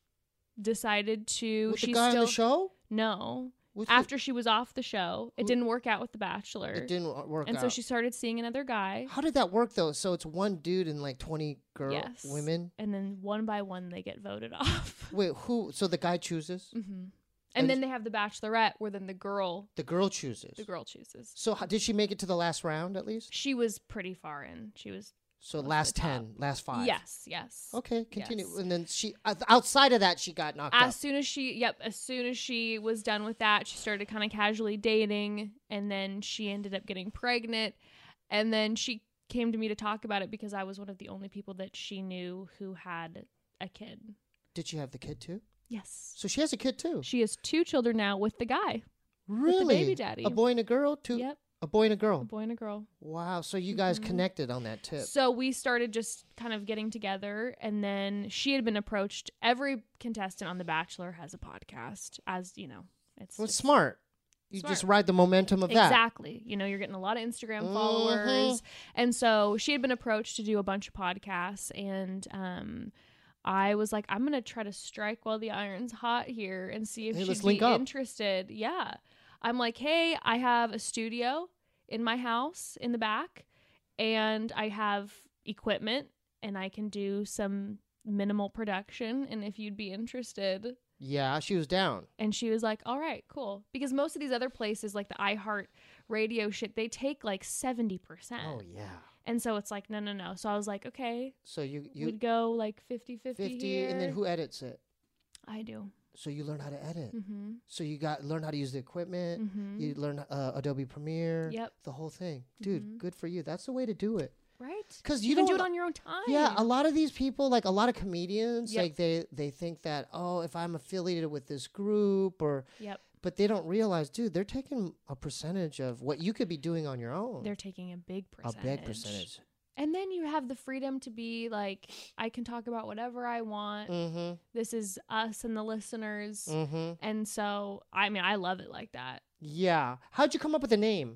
decided to. With She's the guy still on the show? no. With After she was off the show, it Who- didn't work out with The Bachelor. it didn't work and out. so she started seeing another guy. How did that work though? So it's one dude and like 20 Yes. women. And then one by one they get voted off. Wait, who? So the guy chooses. And And- then they have the Bachelorette, where then the girl chooses. chooses. So did she make it to the last round at least? She was pretty far in. She was So close to last the top. 10, last 5. Yes. Okay, continue. Yes. And then she outside of that she got knocked As up. soon as she was done with that, she started kind of casually dating, and then she ended up getting pregnant, and then she came to me to talk about it because I was one of the only people that she knew who had a kid. Did she have the kid too? Yes. So she has a kid too. She has 2 children now with the guy. Really? the baby daddy. A boy and a girl? Yep. A boy and a A girl. boy and a girl. Wow. So you guys connected on that tip. So we started just kind of getting together, and then she had been approached. Every contestant on The Bachelor has a podcast, as you know. It's Well, it's smart. You just ride the momentum of that. Exactly. You know, you're getting a lot of Instagram followers. And so she had been approached to do a bunch of podcasts, and I was like, I'm going to try to strike while the iron's hot here and see if Hey, let's she'd link be up. interested. Yeah. I'm like, hey, I have a studio in my house in the back, and I have equipment, and I can do some minimal production, and if you'd be interested. Yeah, she was down. And she was like, all right, cool. Because most of these other places, like the iHeart radio shit, they take like 70%. Oh yeah. And so it's like, no. So I was like, okay, So you we'd go like 50-50 50 here. and then who edits it? I do. So you learn how to edit. Mm-hmm. So you learn how to use the equipment. Mm-hmm. You learn Adobe Premiere. Yep. The whole thing. Dude, Mhm. good for you. That's the way to do it. Right? 'Cause you you can do don't- it on your own time. Yeah, a lot of these people, like a lot of comedians, Yep. like they think that, oh, if I'm affiliated with this group Yep. but they don't realize, dude, they're taking a percentage of what you could be doing on your own. They're taking a big a percentage. big percentage. And then you have the freedom to be like, I can talk about whatever I want. Mm-hmm. This is us and the listeners. Mm-hmm. And so, I mean, I love it like that. Yeah. How'd you come up with the name?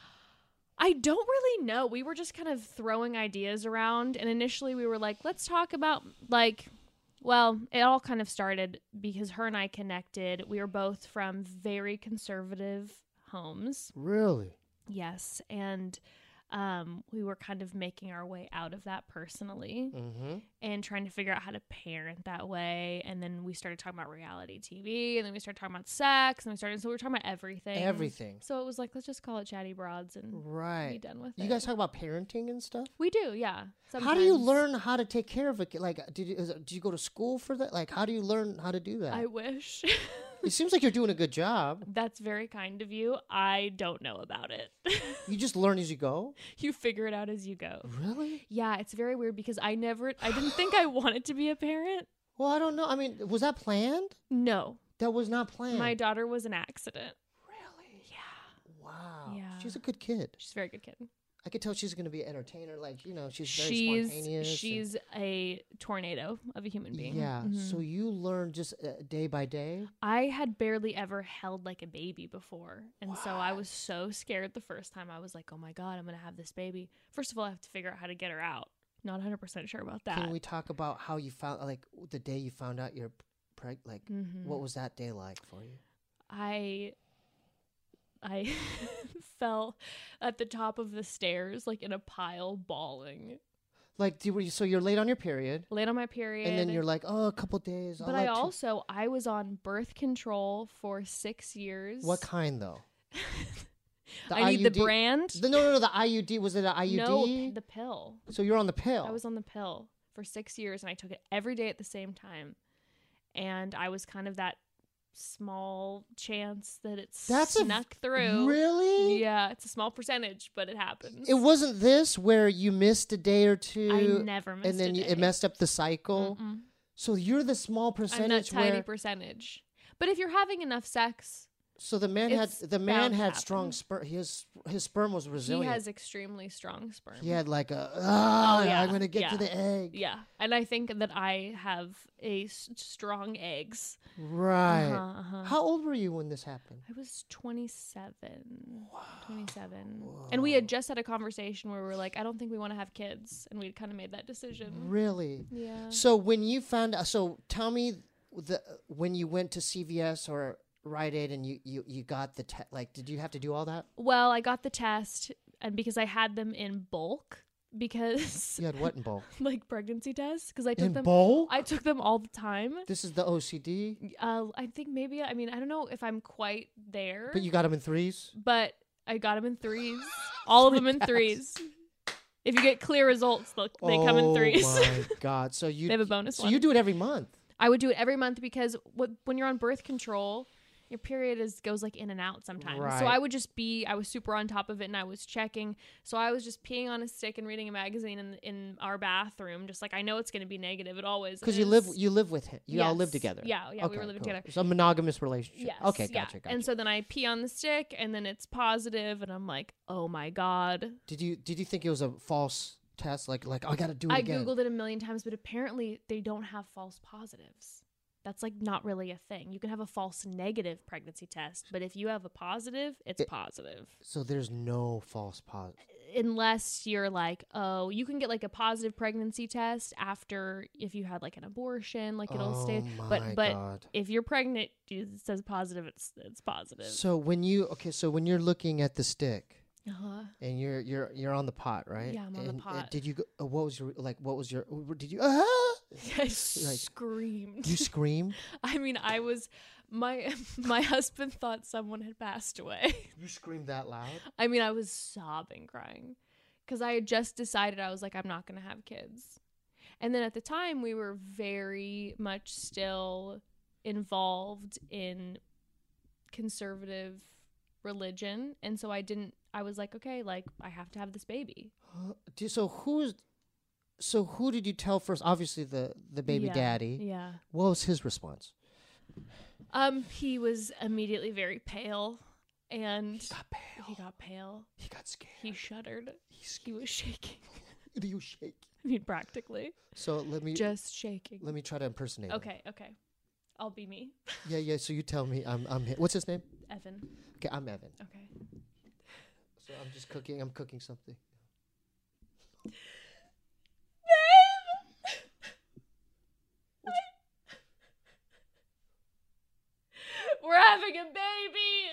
I don't really know. We were just kind of throwing ideas around. And initially we were like, let's talk about well, it all kind of started because her and I connected. We were both from very conservative homes. Really? Yes. And we were kind of making our way out of that personally Mm-hmm. and trying to figure out how to parent that way. And then we started talking about reality TV, and then we started talking about sex, and so we were talking about everything. Everything. So it was like, let's just call it Chatty Broads and be Right. done with it. You guys talk about parenting and stuff? We do, yeah. How do you Sometimes. learn how to take care of a kid? Like, did you go to school for that? Like, how do you learn how to do that? I wish. It seems like you're doing a good job. That's very kind of you. I don't know about it. You just learn as you go? You figure it out as you go. Really? Yeah, it's very weird because I didn't think I wanted to be a parent. Well, I don't know. I mean, was that planned? No. That was not planned. My daughter was an accident. Really? Yeah. Wow. Yeah. She's a good kid. She's a very good kid. I could tell she's going to be an entertainer. Like, you know, she's very spontaneous. She's a tornado of a human being. Yeah. Mhm. So you learn just day by day? I had barely ever held like a baby before. And so I was so scared the first time. I was like, oh my God, I'm going to have this baby. First of all, I have to figure out how to get her out. Not 100% sure about that. Can we talk about how you found, like, the day you found out you're pregnant? Like, Mhm. what was that day like for you? I fell at the top of the stairs, like in a pile, bawling. Like, so you're late on your period, Late on my period. and then you're like, oh, a couple days. But I was on birth control for 6 years. What kind, though? The I need the IUD brand. No, the IUD. Was it an IUD? No, the pill. So you're on the pill. I was on the pill for 6 years, and I took it every day at the same time. And I was kind of that small chance that it snuck through. Really? Yeah, it's a small percentage, but it happens. It wasn't this where you missed a day or two. I never missed and then a day. it messed up the cycle. So you're the small I'm that percentage tiny where percentage. But if you're having enough sex, So the man It's had bound to strong happen. sperm. His sperm was resilient. He has extremely strong sperm. He had like yeah, I'm gonna get yeah. to the egg. Yeah, and I think that I have strong eggs. Right. Uh-huh. How old were you when this happened? I was 27. Wow. 27. Whoa. And we had just had a conversation where we were like, I don't think we want to have kids. And we'd kind of made that decision. Really? Yeah. So when you found out, so tell me when you went to CVS or Rite Aid and you got the like, did you have to do all that? Well, I got the test, and because I had them in bulk, because You had what in bulk? like pregnancy tests, because I took In them. bulk? I took them all the time. This is the OCD, I think maybe. I mean, I don't know if I'm quite there, but you got them in threes. but I got them in threes. All of them in threes. If you get clear results, they come in threes. Oh my god! So you They have a bonus So one. you do it every month. I would do it every month because when you're on birth control, your period goes like in and out sometimes. Right. So I would just I was super on top of it, and I was checking. So I was just peeing on a stick and reading a magazine in our bathroom, just like I know it's going to be negative. It always Because is. you live with him. You all live Yes. together. Yeah, we Okay, were living cool. together. It's a monogamous relationship. Yes. Okay, yeah. gotcha. And so then I pee on the stick, and then it's positive, and I'm like, oh my god. Did you think it was a false test? Like I got to do it I again. googled it a million times, but apparently they don't have false positives. That's like not really a thing. You can have a false negative pregnancy test, but if you have a positive, it's positive. So there's no false positive. Unless you're like, oh, you can get like a positive pregnancy test after if you had like an abortion, like it'll stay. But God. if you're pregnant, it says positive, it's positive. So when you're looking at the stick Uh-huh. and you're on the pot, right? Yeah, I'm on the pot. Did you go? Did you? I screamed. You screamed. I mean, I was my husband thought someone had passed away. You screamed that loud. I mean, I was sobbing, crying, because I had just decided I was like, I'm not gonna have kids. And then at the time, we were very much still involved in conservative religion, and so I was like, okay, like I have to have this baby. So who did you tell first? Obviously the baby daddy. Yeah. What was his response? He was immediately very pale, and He got pale. he got pale. He got scared. He shuddered. He was shaking. Do you shake? I mean, practically. So Just shaking. let me try to impersonate him. Okay. I'll be me. Yeah. So you tell me I'm what's his name? Evan. Okay, I'm Evan. Okay. So I'm just cooking. I'm cooking something. We're having a baby.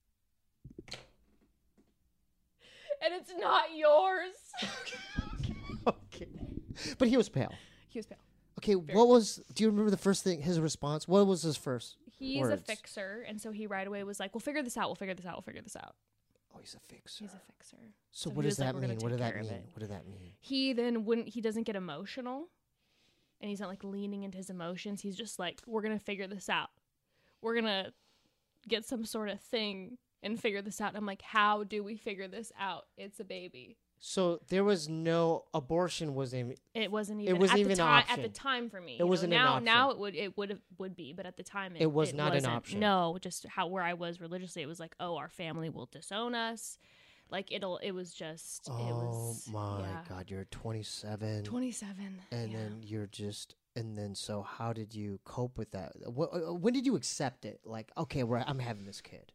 And it's not yours. Okay. But he was pale. He was pale. Okay, do you remember the first thing, his response? What was his first He's words? a fixer, and so he right away was like, we'll figure this out. Oh, he's a fixer. He's a fixer. So So what he does was like, that "We're gonna mean? What did take that care of mean? it." What did that mean? He doesn't get emotional, and he's not like leaning into his emotions. He's just like, we're going to figure this out. We're going to get some sort of thing and figure this out. And I'm like, how do we figure this out? It's a baby. So there was no abortion. It wasn't even. It wasn't at even the an time. option. At the time for me, It wasn't an option. Now it would be, but at the time It was not an wasn't. option. No, just where I was religiously, it was like, oh, our family will disown us. Like it was just. Oh it was, my yeah. God! You're 27, 27, and yeah. then you're just. And then, so how did you cope with that? When did you accept it? Like, okay, I'm having this kid.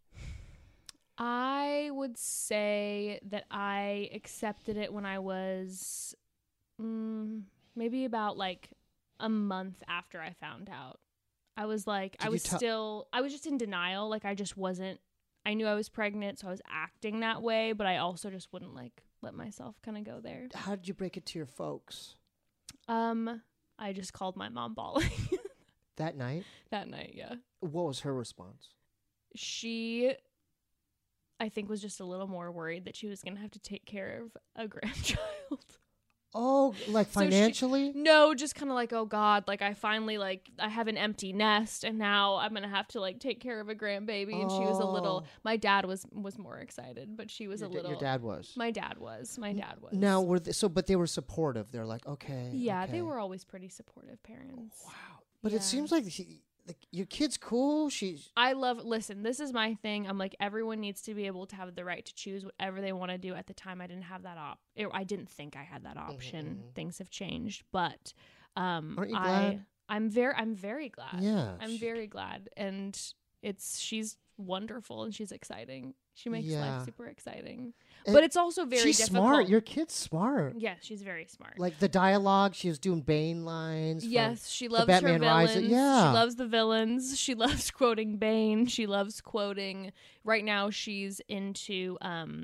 I would say that I accepted it when I was maybe about like a month after I found out. I was like, I was just in denial. Like I just wasn't, I knew I was pregnant, so I was acting that way, but I also just wouldn't like let myself kind of go there. How did you break it to your folks? I just called my mom bawling. That night? That night, yeah. What was her response? She, I think, was just a little more worried that she was going to have to take care of a grandchild. Oh, like financially? No, just kind of like, oh God, like I finally I have an empty nest and now I'm going to have to like take care of a grandbaby. And she was a little, my dad was more excited, but she was Your dad was? My dad was. Now, but they were supportive. They're like, okay. Yeah, okay. they were always pretty supportive parents. Wow. But it seems like like your kid's cool. Listen, this is my thing. I'm like, everyone needs to be able to have the right to choose whatever they want to do. At the time, I didn't have that I didn't think I had that option. Things have changed, but aren't you glad? I'm very glad. Yeah, I'm very glad, and she's wonderful and she's exciting. She makes life super exciting, but it's also very she's difficult. Smart. Your kid's smart. Yeah, she's very smart. Like the dialogue, she was doing Bane lines. Yes, she loves Batman her villains. Rising. Yeah. She loves the villains. She loves quoting Bane. She loves quoting. Right now, she's into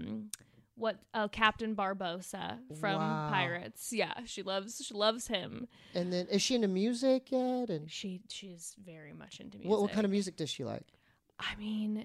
Captain Barbossa from Pirates. Yeah, she loves him. And then is she into music yet? And she's very much into music. What kind of music does she like? I mean,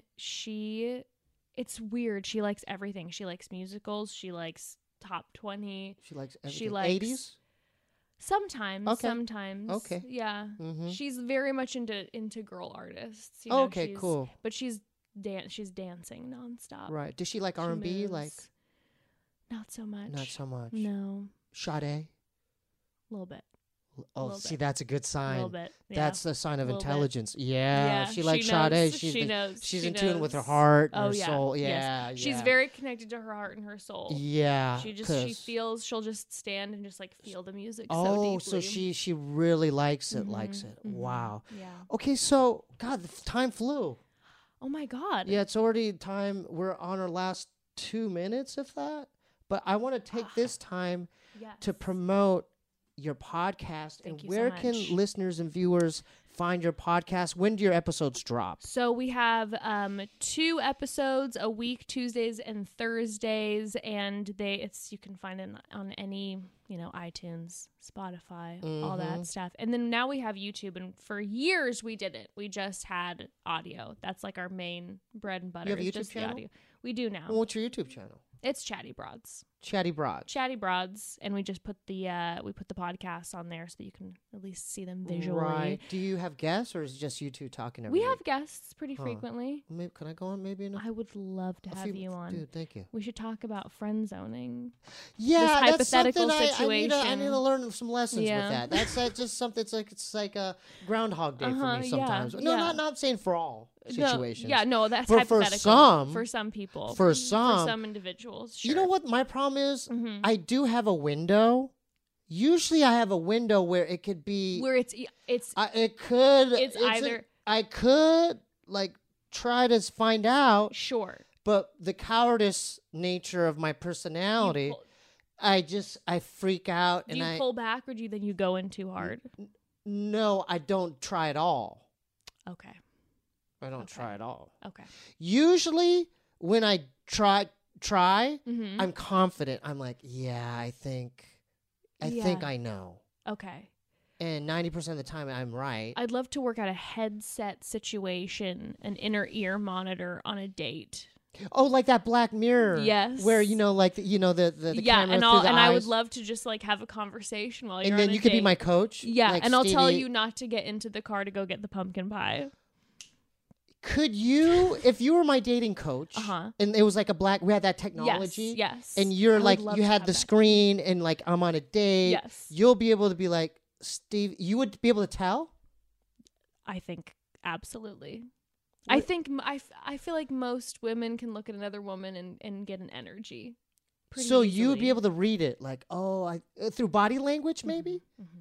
it's weird. She likes everything. She likes musicals. She likes top 20. She likes everything. She likes 80s? Sometimes. Okay. Sometimes. Okay. Yeah. Mm-hmm. She's very much into girl artists. Okay, cool. But she's dancing nonstop. Right. Does she like R&B? Like not so much. Not so much. No. Sade? A little bit. Oh, see, that's a good sign. A little bit. Yeah. That's the sign of intelligence. Bit. Yeah. She likes Sade. She knows. She's in tune with her heart and her soul. Yeah. Yes. She's very connected to her heart and her soul. Yeah. She feels, she'll just stand and just like feel the music so deeply. So she really likes it, likes it. Mm-hmm. Wow. Yeah. Okay, so, God, the time flew. Oh, my God. Yeah, it's already time. We're on our last 2 minutes, if that. But I want to take this time to promote your podcast. Thank you where so much. can listeners and viewers find your podcast? When do your episodes drop? So we have 2 episodes a week, Tuesdays and Thursdays, and you can find it on any, iTunes, Spotify, all that stuff. And then now we have YouTube, and for years we didn't. We just had audio. That's like our main bread and butter. You have a YouTube just channel? The audio. We do now. Well, what's your YouTube channel? It's Chatty Broads. Chatty Broads. Chatty Broads, and we just put the podcasts on there so that you can at least see them visually. Right. Do you have guests, or is it just you two talking every We week? have guests pretty frequently. Maybe, can I go on maybe in I would love to have you on. Dude, thank you. We should talk about friend zoning. Yeah, this hypothetical situation. I need to learn some lessons with that. That's just something. It's like a Groundhog Day for me sometimes. No, not saying for all situations. That's hypothetical. For some people. For some individuals. Sure. You know what my problem is? I do have a window. Usually I have a window where it could be where I could like try to find out. Sure. But the cowardice nature of my personality, I freak out. Do you pull back, or do you go in too hard? No, I don't try at all. Okay. I don't try at all. Okay. Usually when I try, I'm confident. I'm like, I think I know. Okay. And 90% of the time I'm right. I'd love to work out a headset situation, an inner ear monitor on a date. Oh, like that Black Mirror. Yes. Where, the camera through the eyes. I would love to just like have a conversation while you're on a date. And then you could be my coach. Yeah, like and I'll tell you not to get into the car to go get the pumpkin pie. Could you, if you were my dating coach, and it was like we had that technology, yes, and you're like, you had the screen, and like I'm on a date, yes, you'll be able to be like, Steve, you would be able to tell? I think absolutely. I think I feel like most women can look at another woman and get an energy. So easily. You would be able to read it, like, through body language, maybe.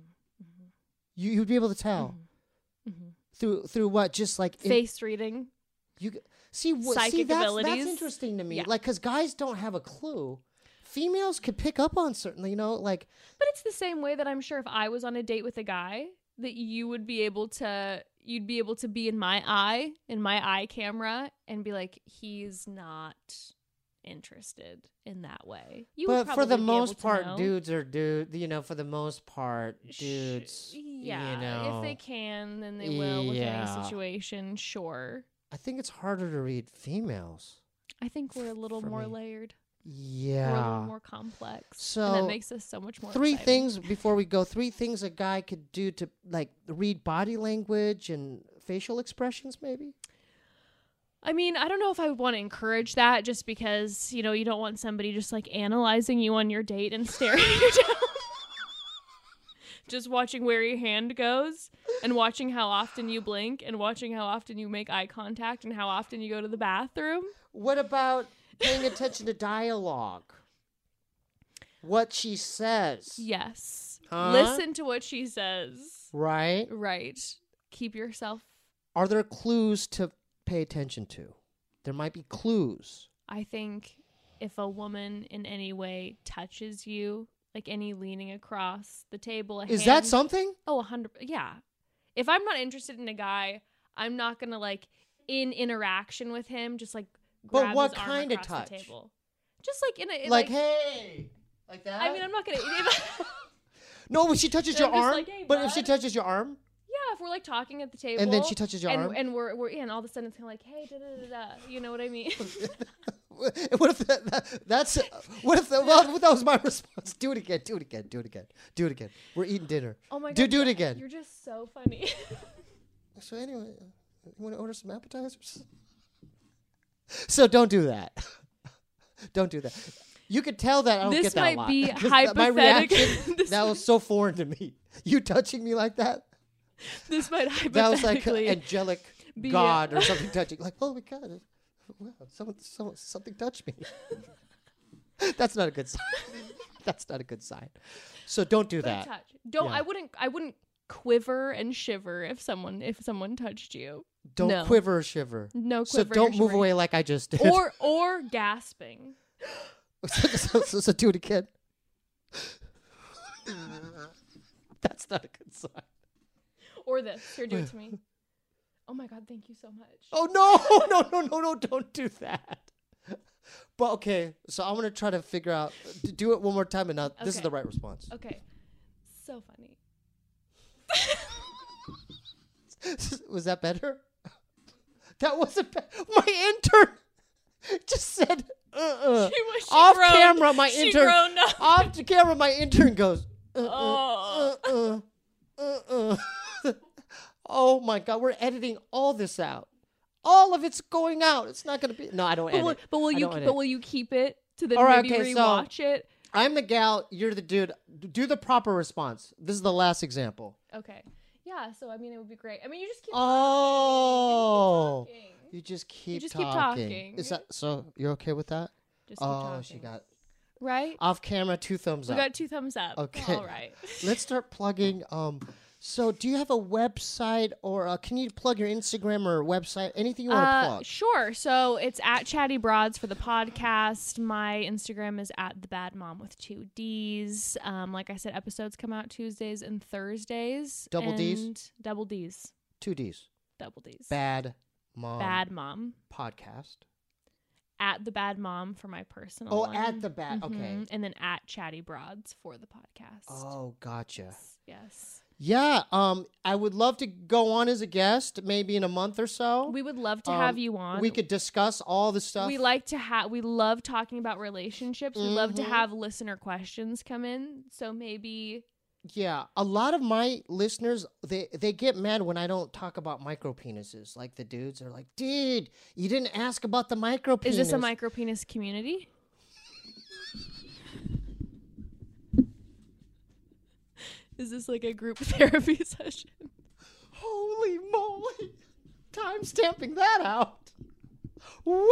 You'd be able to tell. Through what? Just like face reading. You psychic abilities. That's interesting to me. Yeah. Like, because guys don't have a clue. Females could pick up on certain, like. But it's the same way that I'm sure if I was on a date with a guy, that you'd be able to be in my eye camera, and be like, he's not interested in that way. But for the most part, dudes are for the most part, dudes. Yeah, if they can, then they will with any situation. Sure. I think it's harder to read females. I think we're a little more layered. Yeah. We're a little more complex. So and that makes us so much more exciting. Things before we go. 3 things a guy could do to like read body language and facial expressions, maybe. I mean, I don't know if I would want to encourage that, just because, you don't want somebody just like analyzing you on your date and staring you down. just watching where your hand goes and watching how often you blink and watching how often you make eye contact and how often you go to the bathroom. What about paying attention to dialogue? What she says. Yes. Huh? Listen to what she says. Right? Right. Keep yourself. Are there clues to pay attention to? There might be clues. I think if a woman in any way touches you, like any leaning across the table, Is that something? Oh, 100. Yeah. If I'm not interested in a guy, I'm not gonna like in interaction with him just like grab But what his arm kind of across touch? the table. Just like in a Like, hey, like that. I mean, I'm not gonna. No, when she touches I'm your just arm. like, hey, but if bud. she touches your arm, Yeah, if we're like talking at the table, and then she touches your arm, and we're and all of a sudden it's kind of like, hey, da da da da. You know what I mean? what if that's what if well, that was my response? Do it again. Do it again. Do it again. Do it again. We're eating dinner. Oh my god. Do it again. You're just so funny. So anyway, you want to order some appetizers? So don't do that. Don't do that. You could tell that I don't This get that a might lot. be 'Cause My hypothetical. reaction, that was so foreign to me. You touching me like that? This might That was like hypothetically an angelic be God or something touching. Like, oh my God. Wow, something touched me. That's not a good sign. That's not a good sign. So don't do but a that. touch. Don't. Yeah. I wouldn't quiver and shiver if someone touched you. Don't No. quiver or shiver. No So quivering. don't or move shivering. away like I just did. or gasping. so do it again. That's not a good sign. Or this. Here, do it to me. Oh my god, thank you so much. Oh no, don't do that. But okay, so I'm gonna try to figure out. Do it one more time, and now this is Okay. the right response. Okay. So funny. Was that better? That wasn't bad. My intern just said, She off groaned. camera, my She intern. groaned up. Off the camera, my intern goes, Oh. Oh my God, we're editing all this out. All of it's going out. It's not gonna be. No, I don't edit. But will I you don't edit. but will you keep it to then All right, maybe okay, so- rewatch it? I'm the gal. You're the dude. Do the proper response. This is the last example. Okay. Yeah, so I mean it would be great. I mean you just keep Oh, talking. you just keep just keep talking. talking. Is that so? You're okay with that? Just keep Oh, talking. she got right? off camera 2 thumbs We up. got 2 thumbs up. Okay. All right. Let's start plugging. So do you have a website or can you plug your Instagram or website? Anything you want to plug? Sure. So it's at Chatty Broads for the podcast. My Instagram is at the Bad Mom with 2 D's. Like I said, episodes come out Tuesdays and Thursdays. Double D's? and Double D's. 2 D's. Double D's. Bad Mom Bad Mom. podcast. At the Bad Mom for my personal Oh, one. at the bad. Okay. Mhm. And then at Chatty Broads for the podcast. Oh, gotcha. Yes. Yeah. I would love to go on as a guest, maybe in a month or so. We would love to have you on. We could discuss all the stuff. We like to have. We love talking about relationships. We love to Mhm. have listener questions come in. So maybe. Yeah, a lot of my listeners they get mad when I don't talk about micro penises. Like the dudes are like, "Dude, you didn't ask about the micro penis." Is this a micro penis community? Is this like a group therapy session? Holy moly! Time stamping that out. Woo!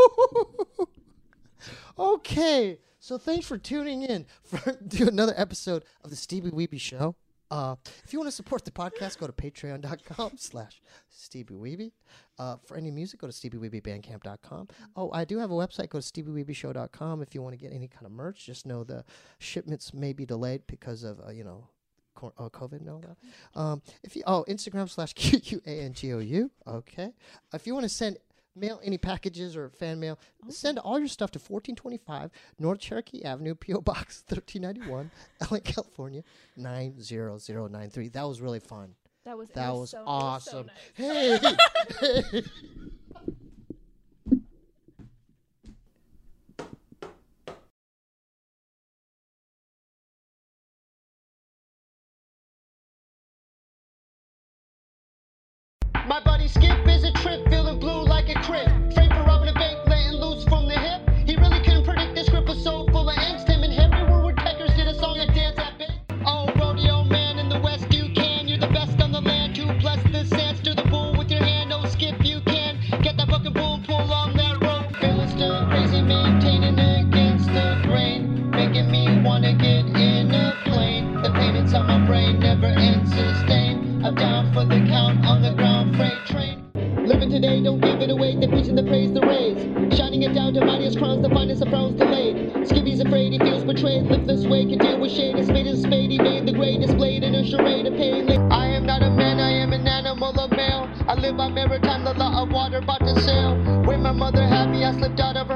Okay, so thanks for tuning in to another episode of the Stevie Weeby Show. If you want to support the podcast, go to patreon.com/StevieWeeby. For any music, go to StevieWeebyBandcamp.com. Oh, I do have a website. Go to StevieWeebyShow.com. If you want to get any kind of merch, just know the shipments may be delayed because of COVID and all that. Instagram /QUANGOU. Okay. If you want to mail any packages or fan mail, send all your stuff to 1425 North Cherokee Avenue, P.O. Box 1391, LA, California 90093. That was really fun. That was Awesome. It was so nice. Hey. Hey. My buddy Skip is a trip, feeling blue like a crib. Straight for robbing a bank, letting loose from the hip. He really couldn't predict this script was so full of angst. Him and Henry were woodpeckers, did a song and dance at bit. Oh, rodeo man in the blood, her mightiest crowns, the finest of frowns delayed. Skibby's afraid, he feels betrayed, live this way, can deal with shade. His fate is spade, he made the greatest blade in a charade of pain. I am not a man, I am an animal, a male. I live by maritime, the law of water, about to sail. When my mother had me, I slipped out of her